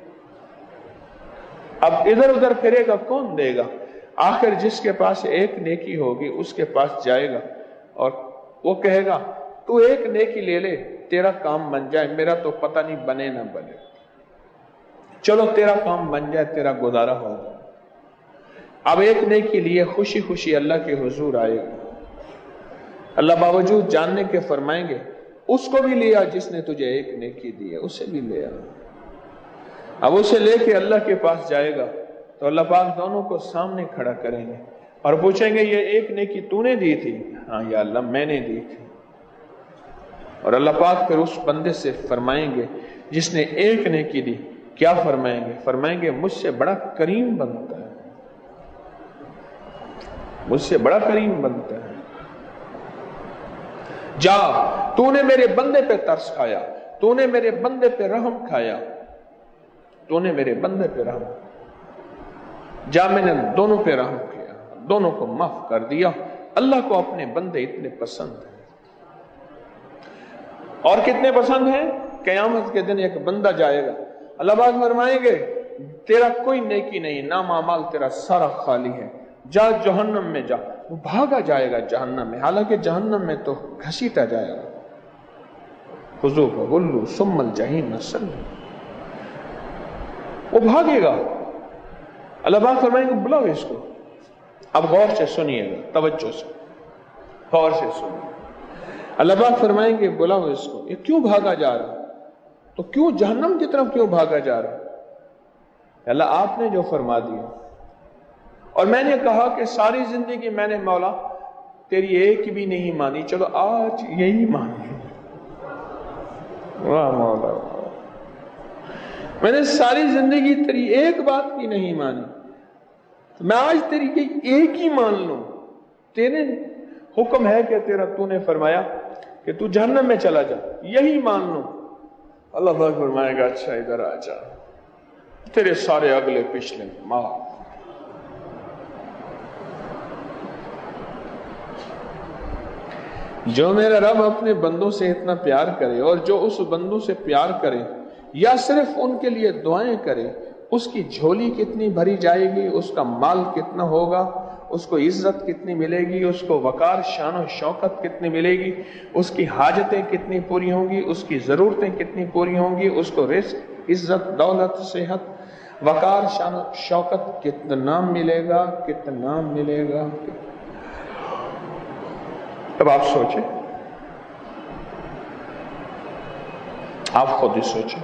اب ادھر ادھر پھرے گا کون دے گا؟ آخر جس کے پاس ایک نیکی ہوگی اس کے پاس جائے گا اور وہ کہے گا تو ایک نیکی لے لے، تیرا کام بن جائے، میرا تو پتہ نہیں بنے نہ بنے، چلو تیرا کام بن جائے، تیرا گزارا ہو جائے۔ اب ایک نیکی لیے خوشی خوشی اللہ کے حضور آئے گا، اللہ باوجود جاننے کے فرمائیں گے اس کو بھی لیا جس نے تجھے ایک نیکی دی ہے، اسے بھی لیا۔ اب اسے لے کے اللہ کے پاس جائے گا تو اللہ پاک دونوں کو سامنے کھڑا کریں گے اور پوچھیں گے یہ ایک نیکی تو نے دی تھی؟ ہاں یا اللہ میں نے دی تھی۔ اور اللہ پاک پھر اس بندے سے فرمائیں گے جس نے ایک نیکی دی، کیا فرمائیں گے؟ فرمائیں گے مجھ سے بڑا کریم بنتا ہے، مجھ سے بڑا کریم بنتا ہے، جا تو نے میرے بندے پہ ترس کھایا، تو نے میرے بندے پہ رحم کھایا، تو نے میرے بندے پہ رحم، جا میں نے دونوں پہ رحم کیا، دونوں کو معاف کر دیا۔ اللہ کو اپنے بندے اتنے پسند ہیں، اور کتنے پسند ہیں؟ قیامت کے دن ایک بندہ جائے گا، اللہ پاک فرمائیں گے تیرا کوئی نیکی نہیں، نام اعمال تیرا سارا خالی ہے، جا جہنم میں جا۔ وہ بھاگا جائے گا جہنم میں، حالانکہ جہنم میں تو گھسیٹا جائے گا، خذوہ فغلوہ ثم الجحیم صلوہ، وہ بھاگے گا۔ اللہ پاک فرمائیں گے بلاؤ اس کو، اب غور سے سنیے گا، توجہ سے غور سے سنیے، اللہ پاک فرمائیں گے بلاؤ اس کو، یہ کیوں بھاگا جا رہا؟ تو کیوں جہنم کی طرف کیوں بھاگا جا رہا؟ اللہ آپ نے جو فرما دیا، اور میں نے کہا کہ ساری زندگی میں نے مولا تیری ایک بھی نہیں مانی، چلو آج یہی مانی، واہ مولا، میں نے ساری زندگی تیری ایک بات کی نہیں مانی، میں آج تیری ایک ہی مان لوں، تیرے حکم ہے کہ تیرا تو نے فرمایا کہ تو جہنم میں چلا جا، یہی مان لوں۔ اللہ پاک فرمائے گا اچھا ادھر آ جا، تیرے سارے اگلے پچھلے معاف۔ جو میرا رب اپنے بندوں سے اتنا پیار کرے اور جو اس بندوں سے پیار کرے یا صرف ان کے لیے دعائیں کرے، اس کی جھولی کتنی بھری جائے گی، اس کا مال کتنا ہوگا، اس کو عزت کتنی ملے گی، اس کو وقار شان و شوکت کتنی ملے گی، اس کی حاجتیں کتنی پوری ہوں گی، اس کی ضرورتیں کتنی پوری ہوں گی، اس کو رزق، عزت، دولت، صحت، وقار شان و شوکت کتنا ملے گا، کتنا ملے گا۔ اب آپ سوچیں، آپ خود ہی سوچیں،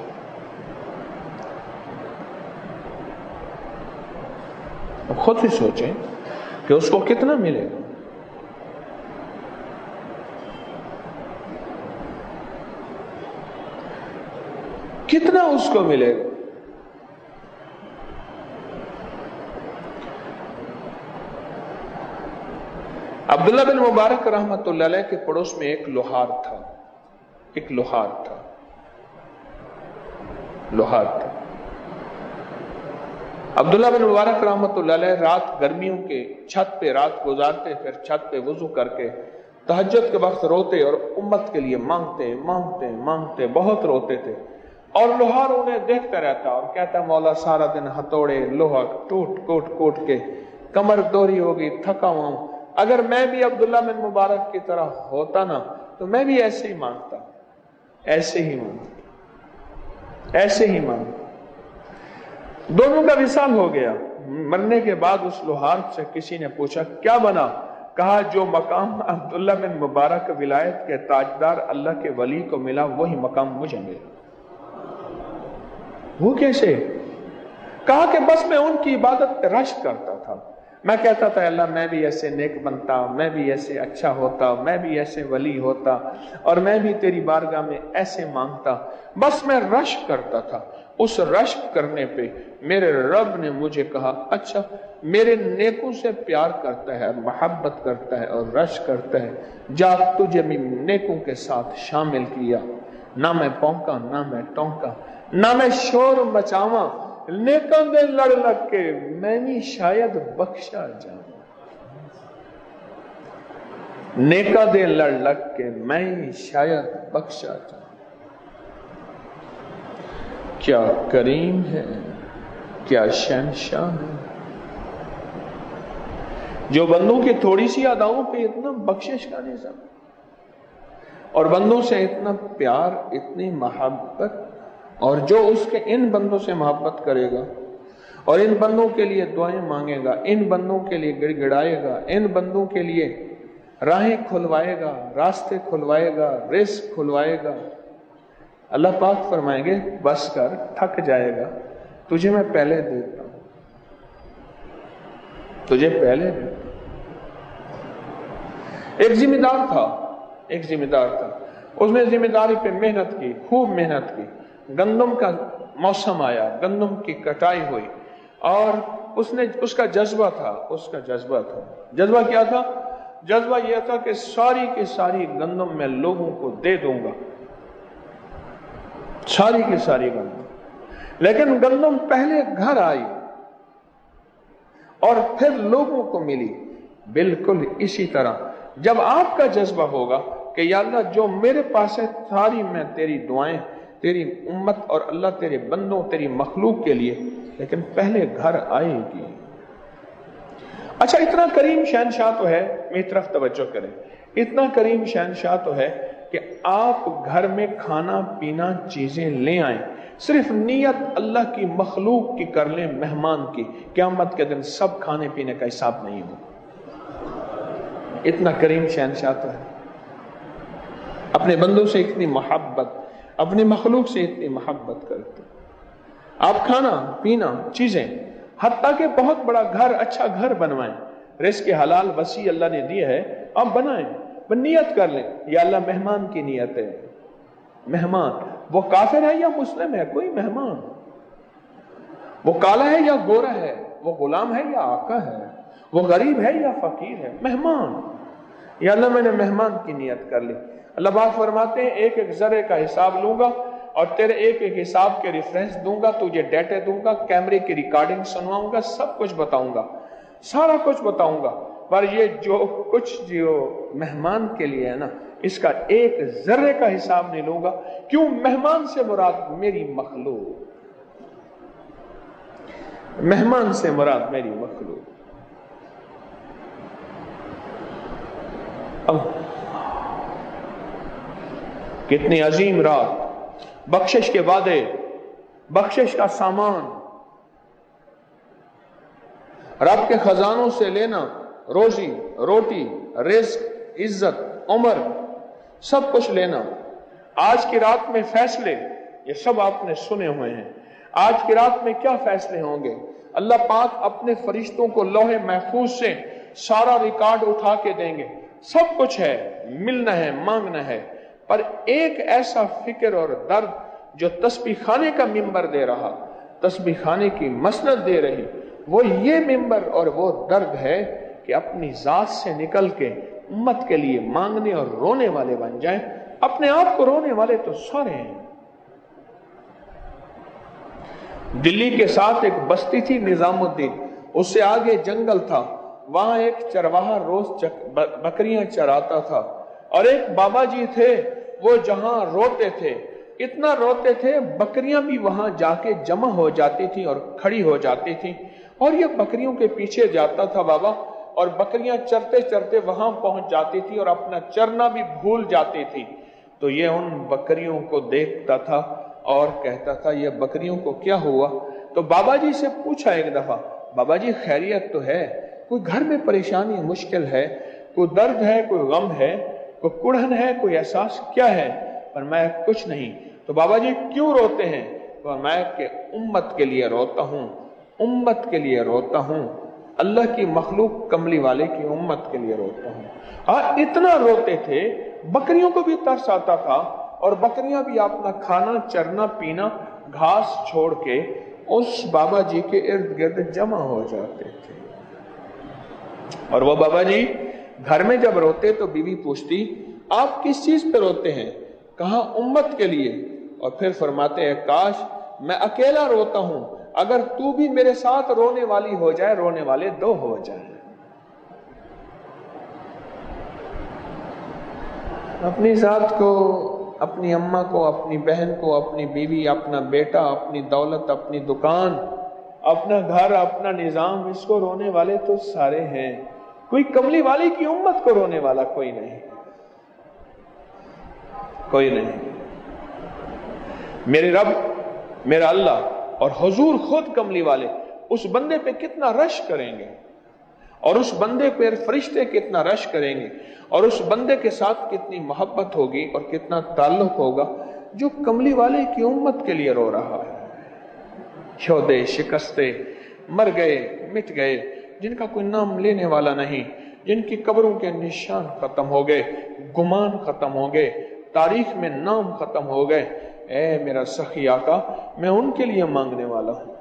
خود ہی سوچیں کہ اس کو کتنا ملے گا۔ کتنا اس کو ملے گا؟ عبداللہ بن مبارک رحمت اللہ علیہ کے پڑوس میں ایک لوہار تھا، ایک لوہار تھا، لوہار تھا۔ عبداللہ بن مبارک رحمت اللہ علیہ رات گرمیوں کے چھت پہ رات گزارتے، پھر چھت پہ وضو کر کے تہجد کے وقت روتے اور امت کے لیے مانگتے مانگتے مانگتے بہت روتے تھے، اور لوہار انہیں دیکھتا رہتا اور کہتا مولا سارا دن ہتھوڑے لوہا ٹوٹ کوٹ کوٹ کے کمر دوری ہو گئی، تھکا ہوا ہوں، اگر میں بھی عبداللہ بن مبارک کی طرح ہوتا نا تو میں بھی ایسے ہی مانگتا، ایسے ہی مانگتا، ایسے ہی مانگتا۔ دونوں کا وصال ہو گیا۔ مرنے کے بعد اس لوہار سے کسی نے پوچھا کیا بنا؟ کہا جو مقام عبداللہ بن مبارک ولایت کے تاجدار اللہ کے ولی کو ملا وہی مقام مجھے ملا۔ وہ کیسے؟ کہا کہ بس میں ان کی عبادت پہ رشک کرتا تھا، میں کہتا تھا اللہ میں بھی ایسے نیک بنتا، میں بھی ایسے اچھا ہوتا، میں بھی ایسے ولی ہوتا، اور میں بھی تیری بارگاہ میں ایسے مانگتا، بس میں رشک کرتا تھا۔ اس رشک کرنے پہ میرے رب نے مجھے کہا اچھا میرے نیکوں سے پیار کرتا ہے، محبت کرتا ہے اور رشک کرتا ہے، جا تجھے بھی نیکوں کے ساتھ شامل کیا، نہ میں پونکا نہ میں ٹونکا نہ میں شور مچاواں، نیکاں دے لڑ لگ کے میں بھی شاید بخشا جاؤں، نیکاں دے لڑ لگ کے میں بھی شاید بخشا جاؤں۔ کیا کریم ہے، کیا شہنشاہ ہے، جو بندوں کی تھوڑی سی اداؤں پہ اتنا بخشش کا نظام، اور بندوں سے اتنا پیار، اتنی محبت، اور جو اس کے ان بندوں سے محبت کرے گا اور ان بندوں کے لیے دعائیں مانگے گا، ان بندوں کے لیے گڑ گڑائے گا، ان بندوں کے لیے راہیں کھلوائے گا، راستے کھلوائے گا، رزق کھلوائے گا، اللہ پاک فرمائیں گے بس کر، تھک جائے گا، تجھے میں پہلے دیتا ہوں، تجھے پہلے دیتا ہوں۔ ایک ذمہ دار تھا، ایک ذمہ دار تھا، اس نے ذمہ داری پہ محنت کی، خوب محنت کی، گندم کا موسم آیا، گندم کی کٹائی ہوئی، اور اس نے اس کا جذبہ تھا، اس کا جذبہ تھا، جذبہ کیا تھا؟ جذبہ یہ تھا کہ ساری کی ساری گندم میں لوگوں کو دے دوں گا، ساری کی ساری گندم، لیکن گندم پہلے گھر آئی اور پھر لوگوں کو ملی۔ بالکل اسی طرح جب آپ کا جذبہ ہوگا کہ یا اللہ جو میرے پاس ہے ساری میں تیری دعائیں، تیری امت اور اللہ تیرے بندوں، تیری مخلوق کے لیے، لیکن پہلے گھر آئے گی۔ اچھا اتنا کریم شہنشاہ تو ہے، میری طرف توجہ کریں، اتنا کریم شہنشاہ تو ہے کہ آپ گھر میں کھانا پینا چیزیں لے آئیں، صرف نیت اللہ کی مخلوق کی کر لیں، مہمان کی، قیامت کے دن سب کھانے پینے کا حساب نہیں ہو۔ اتنا کریم شہنشاہ تو ہے، اپنے بندوں سے اتنی محبت، اپنی مخلوق سے اتنی محبت کرتے، آپ کھانا پینا چیزیں، حتیٰ کہ بہت بڑا گھر، اچھا گھر بنوائیں، رزق حلال وسیع اللہ نے دیا ہے، آپ بنائیں، نیت کر لیں یا اللہ مہمان کی نیت ہے، مہمان وہ کافر ہے یا مسلم ہے، کوئی مہمان، وہ کالا ہے یا گورا ہے، وہ غلام ہے یا آقا ہے، وہ غریب ہے یا فقیر ہے، مہمان، یا اللہ میں نے مہمان کی نیت کر لی۔ اللہ پاک فرماتے ہیں ایک ایک ذرے کا حساب لوں گا اور تیرے ایک ایک حساب کے ریفرنس دوں گا، تجھے ڈیٹے دوں گا، کیمرے کی ریکارڈنگ سنواؤں گا، سب کچھ بتاؤں گا، سارا کچھ بتاؤں گا، پر یہ جو کچھ جو مہمان کے لیے ہے نا، اس کا ایک ذرے کا حساب نہیں لوں گا۔ کیوں؟ مہمان سے مراد میری مخلوق، مہمان سے مراد میری مخلوق۔ کتنی عظیم رات، بخشش کے وعدے، بخشش کا سامان، رب کے خزانوں سے لینا، روزی روٹی، رزق، عزت، عمر، سب کچھ لینا، آج کی رات میں فیصلے، یہ سب آپ نے سنے ہوئے ہیں، آج کی رات میں کیا فیصلے ہوں گے؟ اللہ پاک اپنے فرشتوں کو لوح محفوظ سے سارا ریکارڈ اٹھا کے دیں گے، سب کچھ ہے، ملنا ہے، مانگنا ہے، پر ایک ایسا فکر اور درد جو تسبیح خانے کا ممبر دے رہا، تسبیح خانے کی مسند دے رہی، وہ یہ ممبر اور وہ درد ہے کہ اپنی ذات سے نکل کے امت کے لیے مانگنے اور رونے والے بن جائیں۔ اپنے آپ کو رونے والے تو سارے ہیں۔ دلی کے ساتھ ایک بستی تھی نظام الدین، اس سے آگے جنگل تھا، وہاں ایک چرواہا روز بکریاں چراتا تھا، اور ایک بابا جی تھے، وہ جہاں روتے تھے، اتنا روتے تھے، بکریاں بھی وہاں جا کے جمع ہو جاتی تھی اور کھڑی ہو جاتی تھی، اور یہ بکریوں کے پیچھے جاتا تھا بابا، اور بکریاں چرتے چرتے وہاں پہنچ جاتی تھی اور اپنا چرنا بھی بھول جاتی تھی، تو یہ ان بکریوں کو دیکھتا تھا اور کہتا تھا یہ بکریوں کو کیا ہوا؟ تو بابا جی سے پوچھا ایک دفعہ، بابا جی خیریت تو ہے؟ کوئی گھر میں پریشانی مشکل ہے؟ کوئی درد ہے؟ کوئی غم ہے؟ کوئی کڑھن ہے؟ کوئی احساس کیا ہے؟ فرمایا کچھ نہیں۔ تو بابا جی کیوں روتے ہیں؟ فرمایا کہ امت کے لیے روتا ہوں، امت کے لیے روتا ہوں، اللہ کی مخلوق کملی والے کی امت کے لیے روتا ہوں۔ ہاں اتنا روتے تھے، بکریوں کو بھی ترس آتا تھا، اور بکریاں بھی اپنا کھانا چرنا پینا گھاس چھوڑ کے اس بابا جی کے ارد گرد جمع ہو جاتے تھے۔ اور وہ بابا جی گھر میں جب روتے تو بیوی پوچھتی آپ کس چیز پہ روتے ہیں؟ کہا امت کے لیے۔ اور پھر فرماتے ہیں کاش میں اکیلا روتا ہوں، اگر تو بھی میرے ساتھ رونے والی ہو جائے، رونے والے دو ہو جائیں۔ اپنی ذات کو، اپنی اماں کو، اپنی بہن کو، اپنی بیوی، اپنا بیٹا، اپنی دولت، اپنی دکان، اپنا گھر، اپنا نظام، اس کو رونے والے تو سارے ہیں، کوئی کملی والی کی امت کو رونے والا کوئی نہیں، کوئی نہیں۔ میرے رب، میرا اللہ اور حضور خود کملی والے اس بندے پہ کتنا رش کریں گے، اور اس بندے پہ فرشتے کتنا رش کریں گے، اور اس بندے کے ساتھ کتنی محبت ہوگی اور کتنا تعلق ہوگا جو کملی والے کی امت کے لیے رو رہا ہے۔ شودے شکستے مر گئے، مٹ گئے، جن کا کوئی نام لینے والا نہیں، جن کی قبروں کے نشان ختم ہو گئے، گمان ختم ہو گئے، تاریخ میں نام ختم ہو گئے، اے میرا سخی آقا میں ان کے لیے مانگنے والا ہوں۔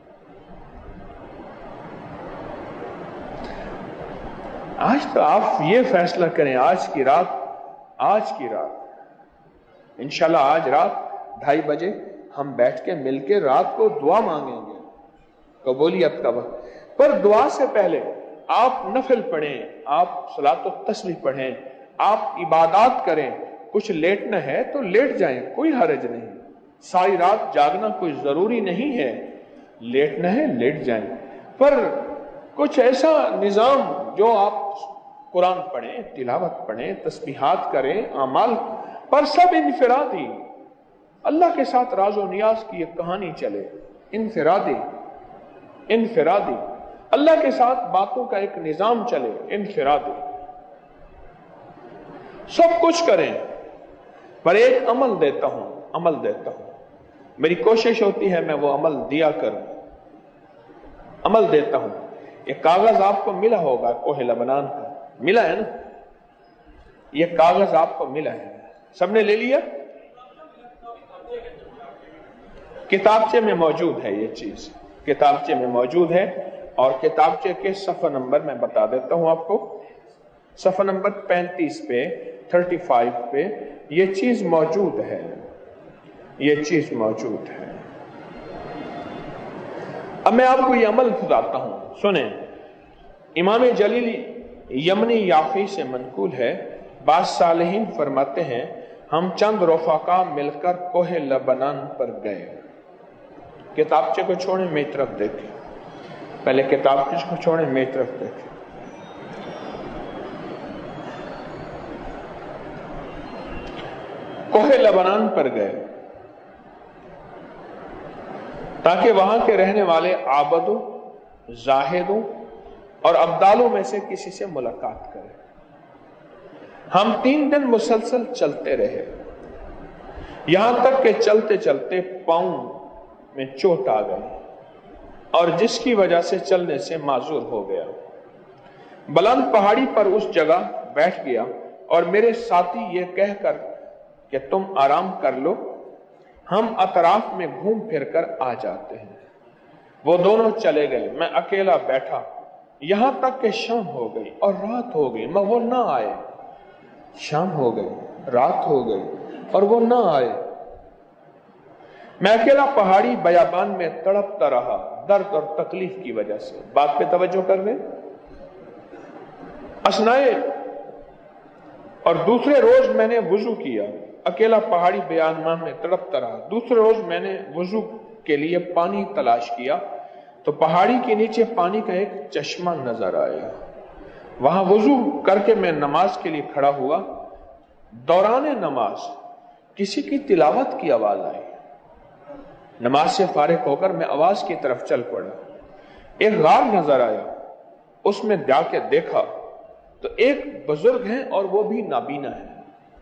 آج تو آپ یہ فیصلہ کریں، آج کی رات، آج کی رات انشاءاللہ آج رات ڈھائی بجے ہم بیٹھ کے مل کے رات کو دعا مانگیں گے قبولیت کا وقت۔ پر دعا سے پہلے آپ نفل پڑھیں، آپ صلاۃ و تسبیح پڑھیں، آپ عبادات کریں۔ کچھ لیٹنا ہے تو لیٹ جائیں، کوئی حرج نہیں، ساری رات جاگنا کوئی ضروری نہیں ہے، لیٹنا ہے لیٹ جائیں۔ پر کچھ ایسا نظام جو آپ قرآن پڑھیں، تلاوت پڑھیں، تسبیحات کریں، اعمال پر سب انفرادی، اللہ کے ساتھ راز و نیاز کی ایک کہانی چلے، انفرادی انفرادی اللہ کے ساتھ باتوں کا ایک نظام چلے، انفرادی، سب کچھ کریں۔ پر ایک عمل دیتا ہوں، عمل دیتا ہوں، میری کوشش ہوتی ہے میں وہ عمل دیا کروں، عمل دیتا ہوں۔ یہ کاغذ آپ کو ملا ہوگا کوہ لبنان کا، ملا ہے نا؟ یہ کاغذ آپ کو ملا ہے، سب نے لے لیا؟ کتابچے میں موجود ہے، یہ چیز کتابچے میں موجود ہے، اور کتابچے کے صفحہ نمبر میں بتا دیتا ہوں آپ کو، صفحہ نمبر پینتیس پہ، تھرٹی فائیو پہ یہ چیز موجود ہے، یہ چیز موجود ہے۔ اب میں آپ کو یہ عمل بتاتا ہوں، سنیں۔ امام جلیل یمنی یافی سے منقول ہے، بعض صالحین فرماتے ہیں ہم چند رفقا مل کر کوہ لبنان پر گئے۔ کتابچے کو چھوڑیں، میری طرف دیکھیں، پہلے کتابچے کو چھوڑیں، میری طرف دیکھیں۔ کوہ لبنان پر گئے تاکہ وہاں کے رہنے والے عابدوں، زاہدوں اور ابدالوں میں سے کسی سے ملاقات کریں۔ ہم تین دن مسلسل چلتے رہے، یہاں تک کہ چلتے چلتے پاؤں میں چوٹ آ گئی، اور جس کی وجہ سے چلنے سے معذور ہو گیا۔ بلند پہاڑی پر اس جگہ بیٹھ گیا، اور میرے ساتھی یہ کہہ کر کہ تم آرام کر لو، ہم اطراف میں گھوم پھر کر آ جاتے ہیں۔ وہ دونوں چلے گئے، میں اکیلا بیٹھا، یہاں تک کہ شام ہو گئی اور رات ہو گئی، مگر وہ نہ آئے۔ شام ہو گئی، رات ہو گئی اور وہ نہ آئے۔ میں اکیلا پہاڑی بیابان میں تڑپتا رہا، درد اور تکلیف کی وجہ سے۔ بات پہ توجہ کر لیں۔ اسنائے اور دوسرے روز میں نے وضو کیا، اکیلا پہاڑی بیابان میں تڑپتا رہا۔ دوسرے روز میں نے وضو کے لیے پانی تلاش کیا تو پہاڑی کے نیچے پانی کا ایک چشمہ نظر آیا۔ وہاں وضو کر کے میں نماز کے لیے کھڑا ہوا۔ دوران نماز کسی کی تلاوت کی آواز آئی، نماز سے فارغ ہو کر میں آواز کی طرف چل پڑا، ایک غار نظر آیا، اس میں جا کے دیکھا تو ایک بزرگ ہیں اور وہ بھی نابینا ہے،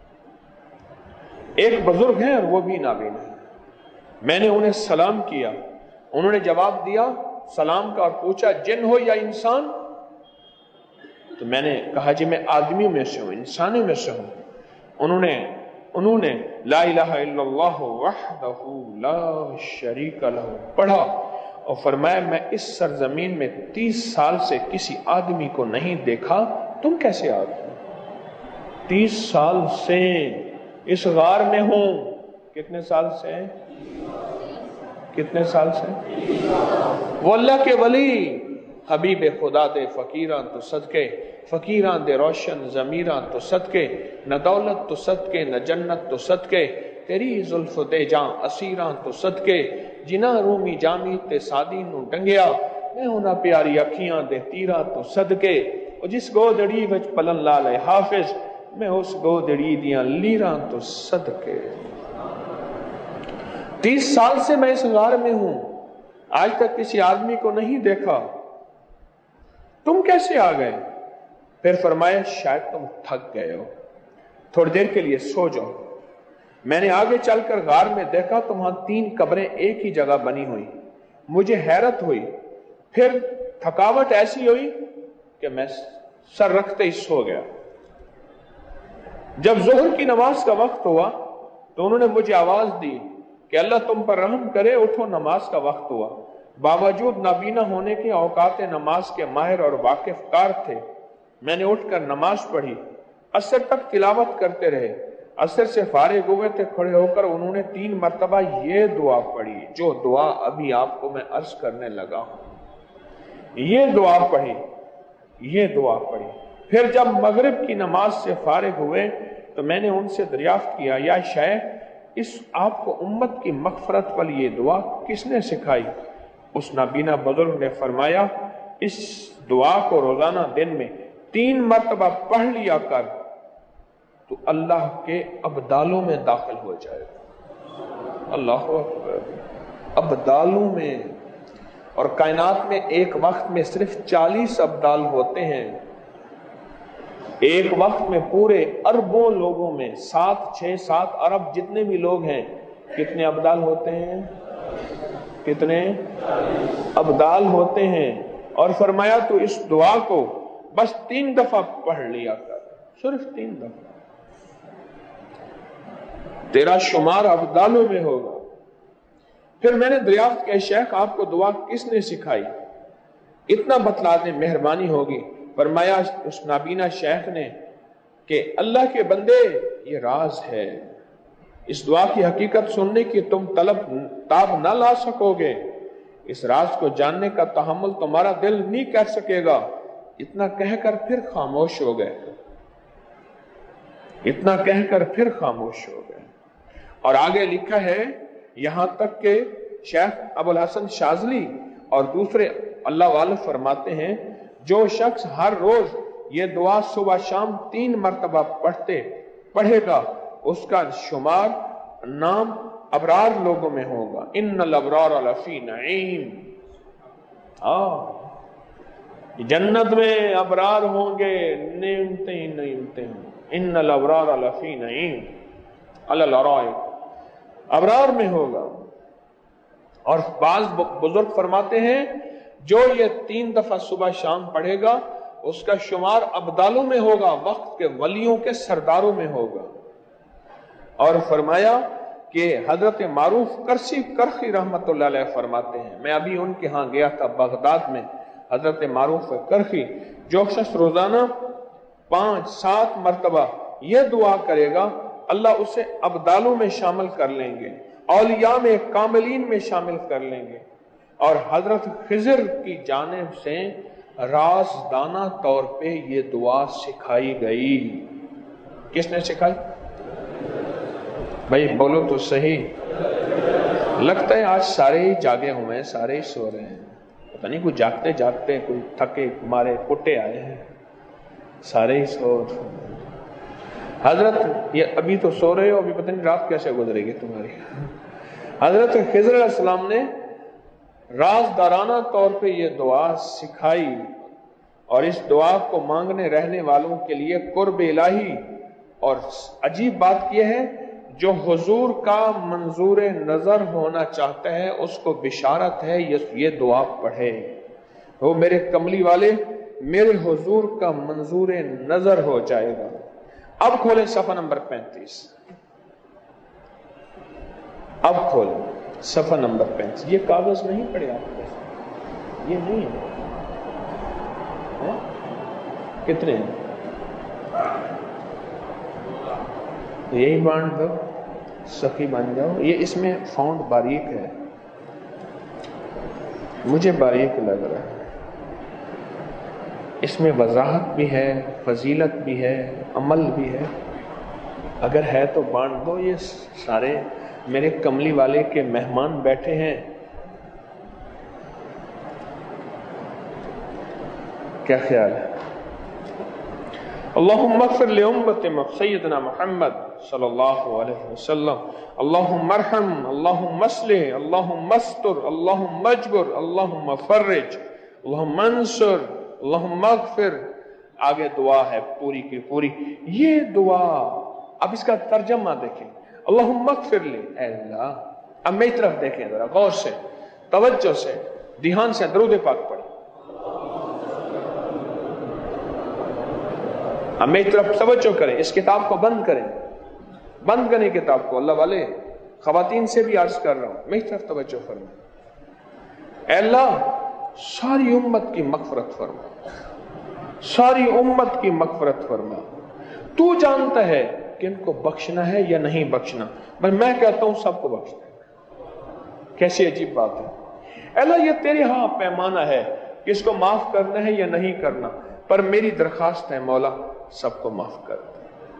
ایک بزرگ ہیں اور وہ بھی نابینا ہے۔ میں نے انہیں سلام کیا، انہوں نے جواب دیا سلام کا اور پوچھا جن ہو یا انسان؟ تو میں نے کہا جی میں آدمیوں میں سے ہوں، انسانوں میں سے ہوں۔ انہوں نے انہوں نے لا الہ الا اللہ وحدہ لا شریک لہ پڑھا اور فرمایا میں اس سرزمین میں تیس سال سے کسی آدمی کو نہیں دیکھا، تم کیسے آ گئے؟ تیس سال سے اس غار میں ہوں۔ کتنے سال سے؟ کتنے سال سے؟ وہ اللہ کے ولی حبیب خدا دے فقیراں تو صدقے، فقیراں دے روشن ضمیراں تو صدقے، نہ دولت تو صدقے نہ جنت تو صدقے، تیری زلف دے جاں اسیراں تو صدقے، جنہ رومی جامی تے سادی نو ڈنگیا، میں ہونا پیاری اکھیاں دے تیراں تو صدقے، اور جس گودڑی وچ پلن لال حافظ، میں اس گودڑی دیاں لیراں تو صدقے۔ تیس سال سے میں اس غار میں ہوں، آج تک کسی آدمی کو نہیں دیکھا، تم کیسے آ گئے؟ پھر فرمایا شاید تم تھک گئے ہو، تھوڑی دیر کے لیے سو جاؤ۔ میں نے آگے چل کر غار میں دیکھا تو وہاں تین قبریں ایک ہی جگہ بنی ہوئی، مجھے حیرت ہوئی، پھر تھکاوٹ ایسی ہوئی کہ میں سر رکھتے ہی سو گیا۔ جب ظہر کی نماز کا وقت ہوا تو انہوں نے مجھے آواز دی کہ اللہ تم پر رحم کرے، اٹھو نماز کا وقت ہوا۔ باوجود نابینا ہونے کے اوقات نماز کے ماہر اور واقف کار تھے، میں نے اٹھ کر نماز پڑھی، عصر تک تلاوت کرتے رہے۔ عصر سے فارغ ہوئے تھے، کھڑے ہو کر انہوں نے تین مرتبہ یہ دعا پڑھی جو دعا ابھی آپ کو میں عرض کرنے لگا ہوں، یہ دعا پڑھی، یہ دعا پڑھی۔ پھر جب مغرب کی نماز سے فارغ ہوئے تو میں نے ان سے دریافت کیا یا شیخ اس آپ کو امت کی مغفرت والی یہ دعا کس نے سکھائی؟ اس نابینا بزرگ نے فرمایا اس دعا کو روزانہ دن میں تین مرتبہ پڑھ لیا کر تو اللہ کے ابدالوں میں داخل ہو جائے گا۔ اللہ اکبر، ابدالوں میں، اور کائنات میں ایک وقت میں صرف چالیس ابدال ہوتے ہیں، ایک وقت میں پورے اربوں لوگوں میں سات چھ سات ارب جتنے بھی لوگ ہیں کتنے ابدال ہوتے ہیں؟ کتنے ابدال ہوتے ہیں؟ اور فرمایا تو اس دعا کو بس تین دفعہ پڑھ لیا کر، صرف تین دفعہ، تیرا شمار ابدالوں میں ہوگا۔ پھر میں نے دریافت کیا شیخ آپ کو دعا کس نے سکھائی؟ اتنا بتلا دیں مہربانی ہوگی۔ فرمایا اس نابینا شیخ نے کہ اللہ کے بندے یہ راز ہے، اس دعا کی حقیقت سننے کی تم طلب تاب نہ لا سکو گے، اس راز کو جاننے کا تحمل تمہارا دل نہیں کر سکے گا۔ اتنا کہہ کر پھر خاموش ہو گئے، اتنا کہہ کر پھر خاموش ہو گئے۔ اور آگے لکھا ہے یہاں تک کہ شیخ ابو الحسن شاذلی اور دوسرے اللہ والے فرماتے ہیں جو شخص ہر روز یہ دعا صبح شام تین مرتبہ پڑھتے پڑھے گا اس کا شمار نام ابرار لوگوں میں ہوگا۔ ان الابرار لفی نعیم، جنت میں ابرار ہوں گے، نعمتیں ہی نعمتیں ہوں۔ ان الابرار لفی نعیم علی الارائک، ابرار میں ہوگا۔ اور بعض بزرگ فرماتے ہیں جو یہ تین دفعہ صبح شام پڑھے گا اس کا شمار ابدالوں میں ہوگا، وقت کے ولیوں کے سرداروں میں ہوگا۔ اور فرمایا کہ حضرت معروف کرسی کرخی رحمت اللہ علیہ فرماتے ہیں، میں ابھی ان کے ہاں گیا تھا بغداد میں، حضرت معروف کرخی، جو شخص روزانہ پانچ سات مرتبہ یہ دعا کرے گا اللہ اسے ابدالوں میں شامل کر لیں گے، اولیاء میں کاملین میں شامل کر لیں گے۔ اور حضرت خضر کی جانب سے رازدانہ طور پہ یہ دعا سکھائی گئی۔ کس نے سکھائی؟ بھائی بولو تو صحیح، لگتا ہے آج سارے ہی جاگے ہوئے ہیں، سارے ہی سو رہے ہیں، پتہ نہیں کوئی جاگتے جاگتے کوئی تھکے مارے کٹے آئے ہیں، سارے ہی سو رہے ہیں۔ حضرت یہ ابھی تو سو رہے ہو، ابھی پتہ نہیں رات کیسے گزرے گی تمہاری۔ حضرت خضر علیہ السلام نے رازدارانہ طور پہ یہ دعا سکھائی، اور اس دعا کو مانگنے رہنے والوں کے لیے قرب الہی، اور عجیب بات یہ ہے جو حضور کا منظور نظر ہونا چاہتا ہے اس کو بشارت ہے یہ دعا پڑھے، وہ میرے کملی والے میرے حضور کا منظور نظر ہو جائے گا۔ اب کھولیں صفحہ نمبر پینتیس، اب کھولیں صفحہ نمبر پینتیس۔ یہ کاغذ نہیں پڑے آپ کے، یہ نہیں ہے، کتنے ہیں؟ یہی بانٹ دو، سخی بن جاؤ۔ یہ اس میں فونٹ باریک ہے، مجھے باریک لگ رہا ہے، اس میں وضاحت بھی ہے، فضیلت بھی ہے، عمل بھی ہے۔ اگر ہے تو بانٹ دو، یہ سارے میرے کملی والے کے مہمان بیٹھے ہیں، کیا خیال ہے؟ اللہم اغفر لامت سیدنا محمد صلی اللہ علیہ وسلم، اللہم ارحم، اللہم اصلح، اللہم استر، اللہم اجبر، اللہم فرج، اللہم انصر، اللہم اغفر۔ آگے دعا ہے پوری کی پوری، یہ دعا اب اس کا ترجمہ دیکھیں، اللہم اغفر لی، اے اللہ۔ اب میری طرف دیکھیں ذرا غور سے، توجہ سے، دھیان سے، درود پاک پڑھیں۔ اب میری طرف توجہ کریں، اس کتاب کو بند کریں، بند کریں کتاب کو۔ اللہ والے خواتین سے بھی عرض کر رہا ہوں، میری طرف توجہ فرمائیں۔ اے اللہ ساری امت کی مغفرت فرما، ساری امت کی مغفرت فرما۔ تو جانتا ہے کہ ان کو بخشنا ہے یا نہیں بخشنا، بس میں کہتا ہوں سب کو بخشنا ہے۔ کیسی عجیب بات ہے۔ اے اللہ یہ تیرے ہاں پیمانہ ہے کہ اس کو معاف کرنا ہے یا نہیں کرنا، پر میری درخواست ہے مولا سب کو معاف کر دے،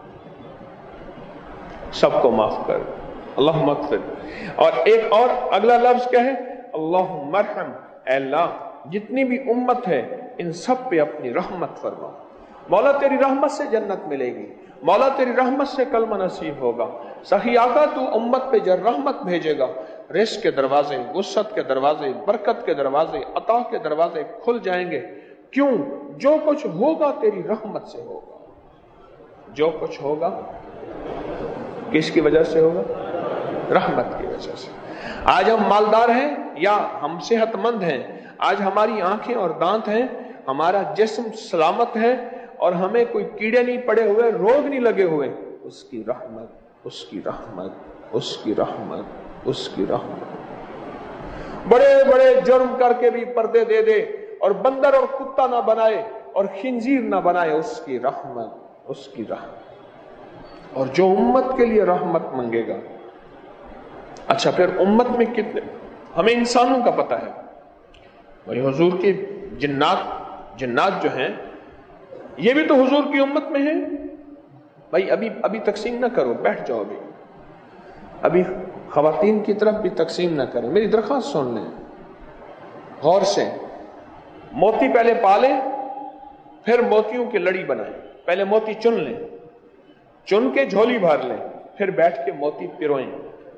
سب کو معاف کر دے، اللہم اغفر۔ اور ایک اور اگلا لفظ کیا ہے؟ اللہم ارحم، اے اللہ جتنی بھی امت ہے ان سب پہ اپنی رحمت فرما، مولا تیری رحمت سے جنت ملے گی، مولا تیری رحمت سے کلمہ نصیب ہوگا۔ سخی آقا تو امت پہ جب رحمت بھیجے گا، رزق کے دروازے، وسعت کے دروازے، برکت کے دروازے، عطا کے دروازے کھل جائیں گے۔ کیوں؟ جو کچھ ہوگا تیری رحمت سے ہوگا، جو کچھ ہوگا کس کی وجہ سے ہوگا؟ رحمت کی وجہ سے۔ آج ہم مالدار ہیں یا ہم صحت مند ہیں، آج ہماری آنکھیں اور دانت ہیں، ہمارا جسم سلامت ہے اور ہمیں کوئی کیڑے نہیں پڑے ہوئے، روگ نہیں لگے ہوئے، اس کی رحمت، اس کی رحمت، اس کی رحمت، اس کی رحمت۔ بڑے بڑے جرم کر کے بھی پردے دے دے اور بندر اور کتا نہ بنائے اور خنزیر نہ بنائے، اس کی رحمت، اس کی رحمت۔ اور جو امت کے لیے رحمت منگے گا۔ اچھا پھر امت میں کتنے، ہمیں انسانوں کا پتہ ہے بھائی، حضور کی جنات، جنات جو ہیں یہ بھی تو حضور کی امت میں ہیں بھائی۔ ابھی ابھی تقسیم نہ کرو، بیٹھ جاؤ، ابھی ابھی خواتین کی طرف بھی تقسیم نہ کریں، میری درخواست سن لیں غور سے۔ موتی پہلے پالیں، پھر موتیوں کی لڑی بنائیں، پہلے موتی چن لیں، چن کے جھولی بھر لیں، پھر بیٹھ کے موتی پروئیں۔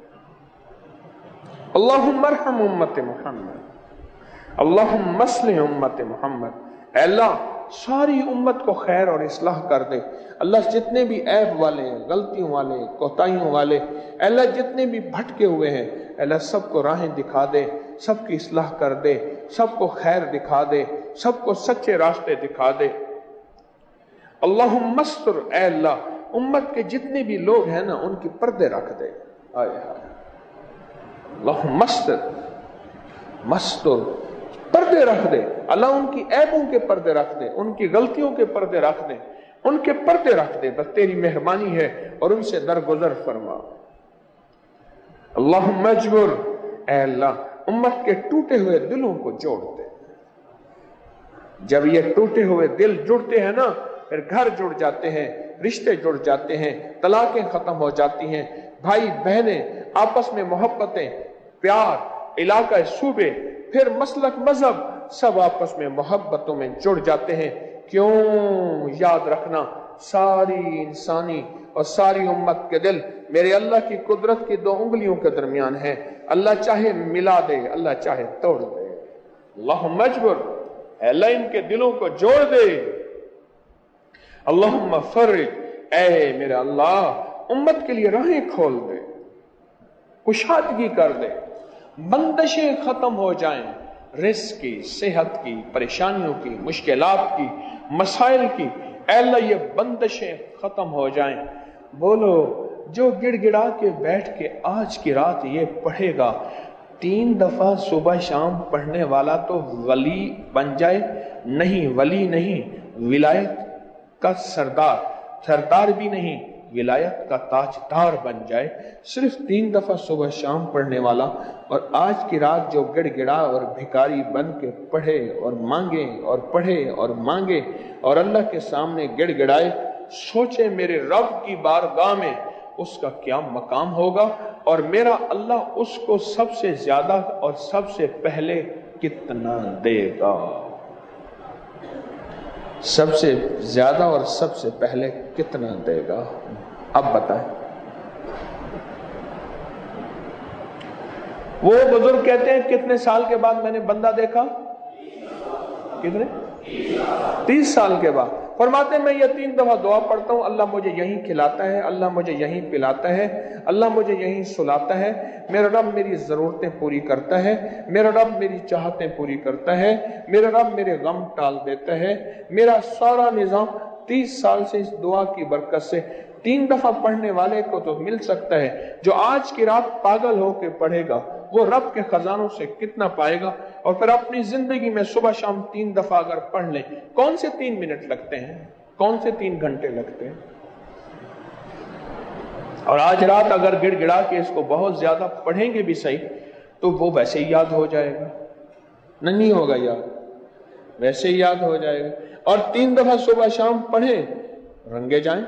اللہم ارحم امت محمد، اللہم اصلح امت محمد۔ اے اللہ ساری امت کو خیر اور اصلاح کر دے۔ اللہ جتنے بھی عیب والے ہیں، غلطیوں والے، کوتاہیوں والے، اے اللہ جتنے بھی بھٹکے ہوئے ہیں، اے اللہ سب کو راہیں دکھا دے، سب کی اصلاح کر دے، سب کو خیر دکھا دے، سب کو سچے راستے دکھا دے۔ اللہم استر، اے اللہ امت کے جتنے بھی لوگ ہیں نا ان کی پردے رکھ دے۔ آئے آئے اللہم استر، مستر، پردے رکھ دے اللہ، ان کی عیبوں کے پردے رکھ دے، ان کی غلطیوں کے پردے رکھ دے، ان کے پردے رکھ دے، بس تیری مہربانی ہے اور ان سے درگزر فرما۔ اللہم اجبر، اے اللہ امت کے ٹوٹے ہوئے دلوں کو جوڑ دے۔ جب یہ ٹوٹے ہوئے دل جڑتے ہیں نا، پھر گھر جڑ جاتے ہیں، رشتے جڑ جاتے ہیں، طلاقیں ختم ہو جاتی ہیں، بھائی بہنیں آپس میں محبتیں، پیار، علاقہ صوبے، پھر مسلک مذہب، سب آپس میں محبتوں میں جڑ جاتے ہیں۔ کیوں؟ یاد رکھنا ساری انسانی اور ساری امت کے دل میرے اللہ کی قدرت کی دو انگلیوں کے درمیان ہے، اللہ چاہے ملا دے، اللہ چاہے توڑ دے۔ اللہم اجبر، اے اللہ ان کے دلوں کو جوڑ دے۔ اللہم فرج، اے میرے اللہ امت کے لیے راہیں کھول دے، کشادگی کر دے، بندشیں ختم ہو جائیں، رزق کی، صحت کی، پریشانیوں کی، مشکلات کی، مسائل کی، اے اللہ یہ بندشیں ختم ہو جائیں۔ بولو جو گڑ گڑا کے بیٹھ کے آج کی رات یہ پڑھے گا، تین دفعہ صبح شام پڑھنے والا تو ولی بن جائے؟ نہیں، ولی نہیں، ولایت کا سردار، سردار بھی نہیں، ولایت کا تاجدار بن جائے۔ صرف تین دفعہ صبح شام پڑھنے والا، اور آج کی رات جو گڑ گڑا اور بھکاری بن کے پڑھے اور مانگے اور پڑھے اور مانگے اور اللہ کے سامنے گڑ گڑائے، سوچے میرے رب کی بارگاہ میں اس کا کیا مقام ہوگا، اور میرا اللہ اس کو سب سے زیادہ اور سب سے پہلے کتنا دے گا۔ سب سے زیادہ اور سب سے پہلے کتنا دے گا؟ اب بتائیں۔ وہ بزرگ کہتے ہیں کتنے سال کے بعد میں نے بندہ دیکھا؟ کتنے؟ تیس سال کے بعد۔ فرماتے ہیں میں یہ تین دفعہ دعا پڑھتا ہوں، اللہ مجھے یہیں کھلاتا ہے، اللہ مجھے یہیں پلاتا ہے، اللہ مجھے یہیں سلاتا ہے، میرا رب میری ضرورتیں پوری کرتا ہے، میرا رب میری چاہتیں پوری کرتا ہے، میرا رب میرے غم ٹال دیتا ہے۔ میرا سارا نظام تیس سال سے اس دعا کی برکت سے تین دفعہ پڑھنے والے کو تو مل سکتا ہے، جو آج کی رات پاگل ہو کے پڑھے گا وہ رب کے خزانوں سے کتنا پائے گا؟ اور پھر اپنی زندگی میں صبح شام تین دفعہ اگر پڑھ لیں، کون سے تین منٹ لگتے ہیں؟ کون سے تین گھنٹے لگتے ہیں؟ اور آج رات اگر گڑ گڑا کے اس کو بہت زیادہ پڑھیں گے بھی صحیح تو وہ ویسے ہی یاد ہو جائے گا، نہیں ہوگا یاد، ویسے ہی یاد ہو جائے گا۔ اور تین دفعہ صبح شام پڑھیں، رنگے جائیں۔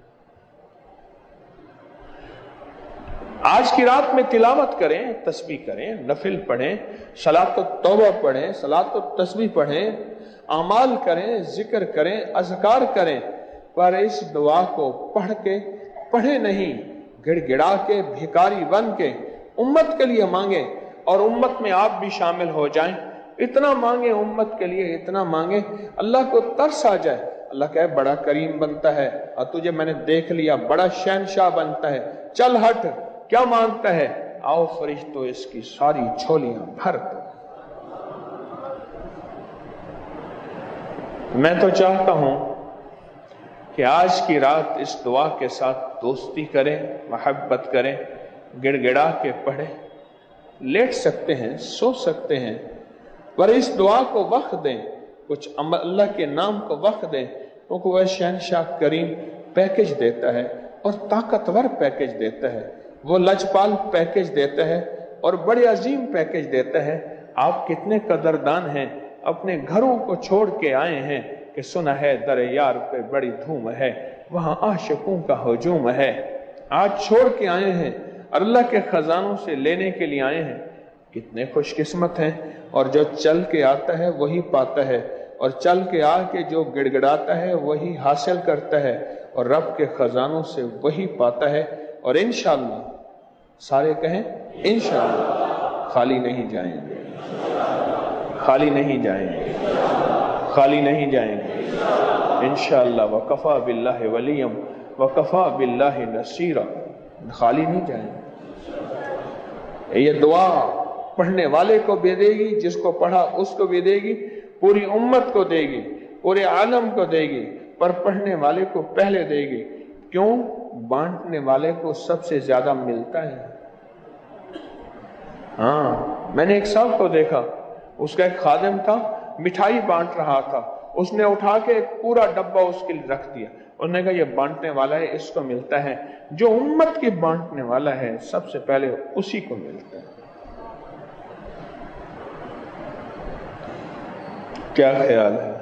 آج کی رات میں تلاوت کریں، تسبیح کریں، نفل پڑھیں، صلاۃ التوبہ پڑھیں، صلاۃ التسبیح پڑھیں، اعمال کریں، ذکر کریں، اذکار کریں، پر اس دعا کو پڑھ کے پڑھے نہیں، گڑ گڑا کے بھکاری بن کے امت کے لیے مانگیں، اور امت میں آپ بھی شامل ہو جائیں۔ اتنا مانگیں امت کے لیے، اتنا مانگیں اللہ کو ترس آ جائے، اللہ کہے بڑا کریم بنتا ہے، اور تجھے میں نے دیکھ لیا، بڑا شہنشاہ بنتا ہے، چل ہٹ، کیا مانگتا ہے؟ آؤ فرشتوں اس کی ساری جھولیاں بھر دو۔ میں تو چاہتا ہوں کہ آج کی رات اس دعا کے ساتھ دوستی کریں، محبت کریں، گڑ گڑا کے پڑھیں، لیٹ سکتے ہیں، سو سکتے ہیں، پر اس دعا کو وقت دیں، کچھ اللہ کے نام کو وقت دیں، کیونکہ وہ شہنشاہ کریم پیکج دیتا ہے، اور طاقتور پیکج دیتا ہے، وہ لجپال پیکج دیتا ہے، اور بڑے عظیم پیکج دیتا ہے۔ آپ کتنے قدردان ہیں، اپنے گھروں کو چھوڑ کے آئے ہیں کہ سنا ہے در یار پہ بڑی دھوم ہے، وہاں عاشقوں کا ہجوم ہے۔ آج چھوڑ کے آئے ہیں، اللہ کے خزانوں سے لینے کے لیے آئے ہیں، کتنے خوش قسمت ہیں۔ اور جو چل کے آتا ہے وہی پاتا ہے، اور چل کے آ کے جو گڑ گڑاتا ہے وہی حاصل کرتا ہے، اور رب کے خزانوں سے وہی پاتا ہے۔ اور انشاءاللہ، سارے کہیں انشاءاللہ، خالی نہیں جائیں گے، خالی نہیں جائیں گے، خالی نہیں جائیں گے انشاءاللہ۔ وَكَفَى بِاللَّهِ وَلِيًّا وَكَفَى بِاللَّهِ نَصِيرًا، خالی نہیں جائیں گے۔ یہ دعا پڑھنے والے کو بھی دے گی، جس کو پڑھا اس کو بھی دے گی، پوری امت کو دے گی، پورے عالم کو دے گی، پر پڑھنے والے کو پہلے دے گی۔ کیوں؟ بانٹنے والے کو سب سے زیادہ ملتا ہے۔ ہاں، میں نے ایک صاحب کو دیکھا، اس کا ایک خادم تھا، مٹھائی بانٹ رہا تھا، اس نے اٹھا کے ایک پورا ڈبہ اس کے لیے رکھ دیا، انہوں نے کہا یہ بانٹنے والا ہے، اس کو ملتا ہے۔ جو امت کی بانٹنے والا ہے سب سے پہلے اسی کو ملتا ہے۔ کیا خیال ہے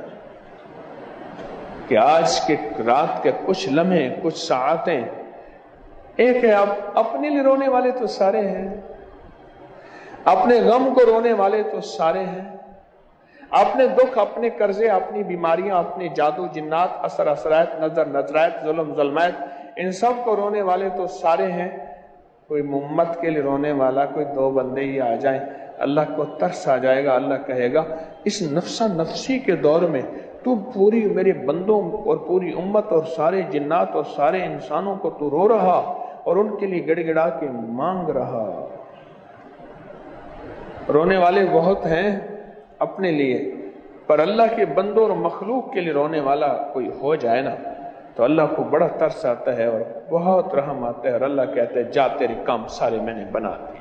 کہ آج کے رات کے کچھ لمحے، کچھ ساعتیں، ایک ہے آپ اپنے لیے رونے والے تو سارے ہیں، اپنے غم کو رونے والے تو سارے ہیں، اپنے دکھ، اپنے قرضے، اپنی بیماریاں، اپنے جادو جنات، اثر اثرات، نظر نظرات، ظلم ظلمات، ان سب کو رونے والے تو سارے ہیں، کوئی امت کے لیے رونے والا کوئی دو بندے ہی آ جائیں، اللہ کو ترس آ جائے گا، اللہ کہے گا اس نفسا نفسی کے دور میں تو پوری میرے بندوں اور پوری امت اور سارے جنات اور سارے انسانوں کو تو رو رہا اور ان کے لیے گڑ گڑا کے مانگ رہا۔ رونے والے بہت ہیں اپنے لیے، پر اللہ کے بندوں اور مخلوق کے لیے رونے والا کوئی ہو جائے نا تو اللہ کو بڑا ترس آتا ہے اور بہت رحم آتا ہے، اور اللہ کہتا ہے جا تیرے کام سارے میں نے بنا دیے۔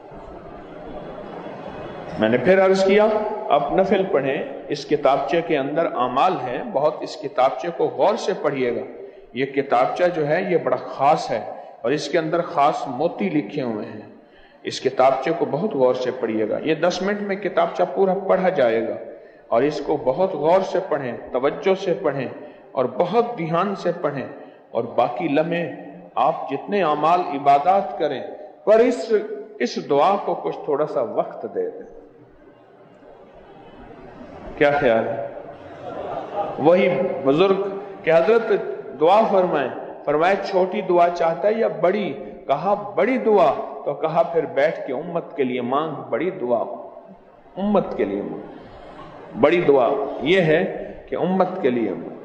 میں نے پھر عرض کیا اب نفل پڑھیں، اس کتابچے کے اندر اعمال ہیں بہت، اس کتابچے کو غور سے پڑھیے گا۔ یہ کتابچہ جو ہے یہ بڑا خاص ہے اور اس کے اندر خاص موتی لکھے ہوئے ہیں، اس کتابچے کو بہت غور سے پڑھیے گا۔ یہ دس منٹ میں کتابچہ پورا پڑھا جائے گا اور اس کو بہت غور سے پڑھیں، توجہ سے پڑھیں اور بہت دھیان سے پڑھیں، اور باقی لمحے آپ جتنے اعمال عبادات کریں پر اس اس دعا کو کچھ تھوڑا سا وقت دے دیں۔ کیا خیال ہے؟ وہی بزرگ کہ حضرت دعا فرمائیں، فرمائے چھوٹی دعا چاہتا ہے یا بڑی؟ کہا بڑی دعا، تو کہا پھر بیٹھ کے امت کے لیے مانگ، بڑی دعا امت کے لیے مانگ۔ بڑی دعا یہ ہے کہ امت کے لیے مانگ،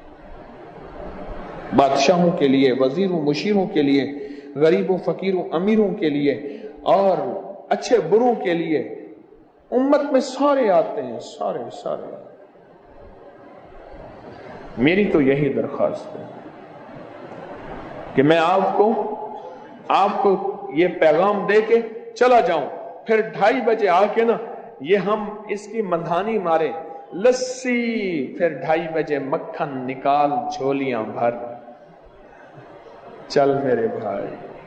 بادشاہوں کے لیے، وزیروں مشیروں کے لیے، غریبوں فقیروں امیروں کے لیے اور اچھے بروں کے لیے، امت میں سارے آتے ہیں، سارے سارے۔ میری تو یہی درخواست ہے کہ میں آپ کو آپ کو یہ پیغام دے کے چلا جاؤں، پھر ڈھائی بجے آ کے نا یہ ہم اس کی مندھانی مارے لسی، پھر ڈھائی بجے مکھن نکال جھولیاں بھر، چل میرے بھائی۔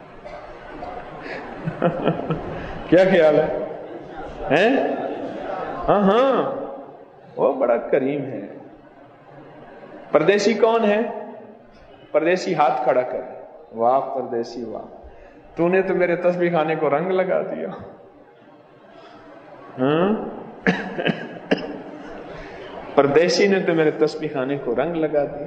کیا خیال ہے؟ ہیں؟ ہاں ہاں وہ بڑا کریم ہے۔ پردیسی کون ہے؟ پردیسی ہاتھ کھڑا کر، واہ پردیسی واہ، تو نے تو میرے تسبیح خانے کو رنگ لگا دیا۔ ہاں پردیسی نے تو میرے تسبیح خانے کو رنگ لگا دیا۔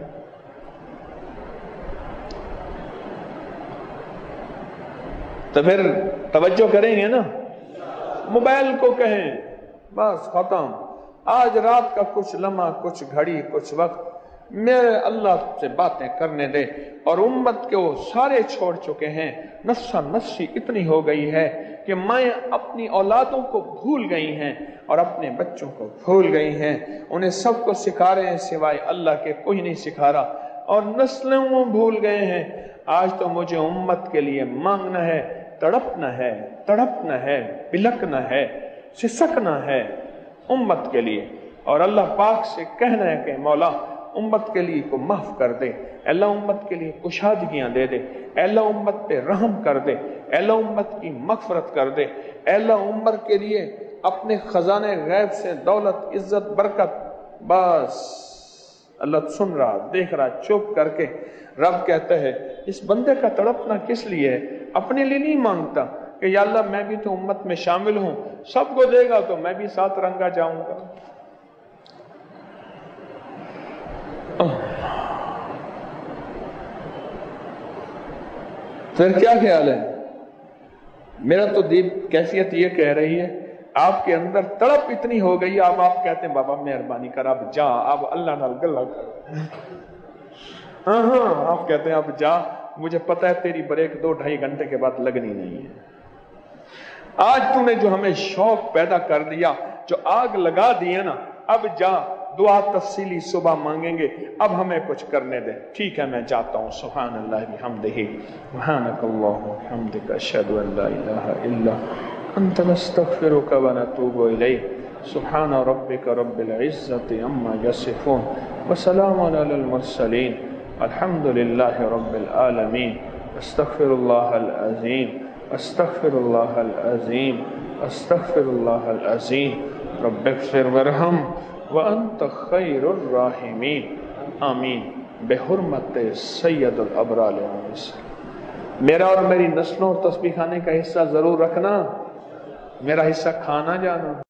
تو پھر توجہ کریں گے نا، موبائل کو کہیں بس ختم، آج رات کا کچھ لمحہ، کچھ گھڑی، کچھ وقت میرے اللہ سے باتیں کرنے دے، اور امت کے وہ سارے چھوڑ چکے ہیں، نفسا نفسی اتنی ہو گئی ہے کہ مائیں اپنی اولادوں کو بھول گئی ہیں اور اپنے بچوں کو بھول گئی ہیں، انہیں سب کو سکھا رہے ہیں سوائے اللہ کے کوئی نہیں سکھا رہا، اور نسلیں وہ بھول گئے ہیں۔ آج تو مجھے امت کے لیے مانگنا ہے، تڑپنا ہے، تڑپنا ہے، بلکنا ہے، سسکنا ہے امت کے لیے، اور اللہ پاک سے کہنا ہے کہ مولا امت کے لیے کو معاف کر دے، اللہ امت کے لیے کشادگیاں دے دے، اللہ امت پہ رحم کر دے، اللہ امت کی مغفرت کر دے، اللہ امت کے لیے اپنے خزانے غیب سے دولت، عزت، برکت، بس اللہ سن رہا، دیکھ رہا، چپ کر کے رب کہتا ہے اس بندے کا تڑپنا کس لیے ہے؟ اپنے لیے نہیں مانگتا کہ یا اللہ میں بھی تو امت میں شامل ہوں، سب کو دے گا تو میں بھی ساتھ رنگا جاؤں گا۔ پھر کیا خیال ہے؟ میرا تو دل کیفیت یہ کہہ رہی ہے آپ کے اندر تڑپ اتنی ہو گئی، اب آپ کہتے ہیں بابا مہربانی کر اب جا، اب اللہ نال گلا کر، ہاں ہاں آپ کہتے ہیں اب جا، مجھے پتہ ہے تیری بریک دو ڈھائی گھنٹے کے بعد لگنی نہیں ہے۔ آج تو نے جو ہمیں شوق پیدا کر دیا، جو آگ لگا دیا نا، اب جا، دعا تفصیلی صبح مانگیں گے، اب ہمیں کچھ کرنے دے۔ ٹھیک ہے میں جاتا ہوں، سبحان اللہ بحمدہ، سبحانک اللہم وبحمدک، اشہد ان لا الہ الا انت، نستغفرک ونتوب الیک، سبحان ربک رب العزت عما یصفون، وسلام علی المرسلین، الحمد للہ رب العالمین، استغفر اللہ العظیم، استغفر اللہ العظیم، استغفر اللہ العظیم، رب اغفر ورحم وانت خیر الراحمین، آمین، بحرمت سید الابرار علیہ السلام۔ میرا اور میری نسلوں اور تسبیح خانے کا حصہ ضرور رکھنا، میرا حصہ کھانا جانا۔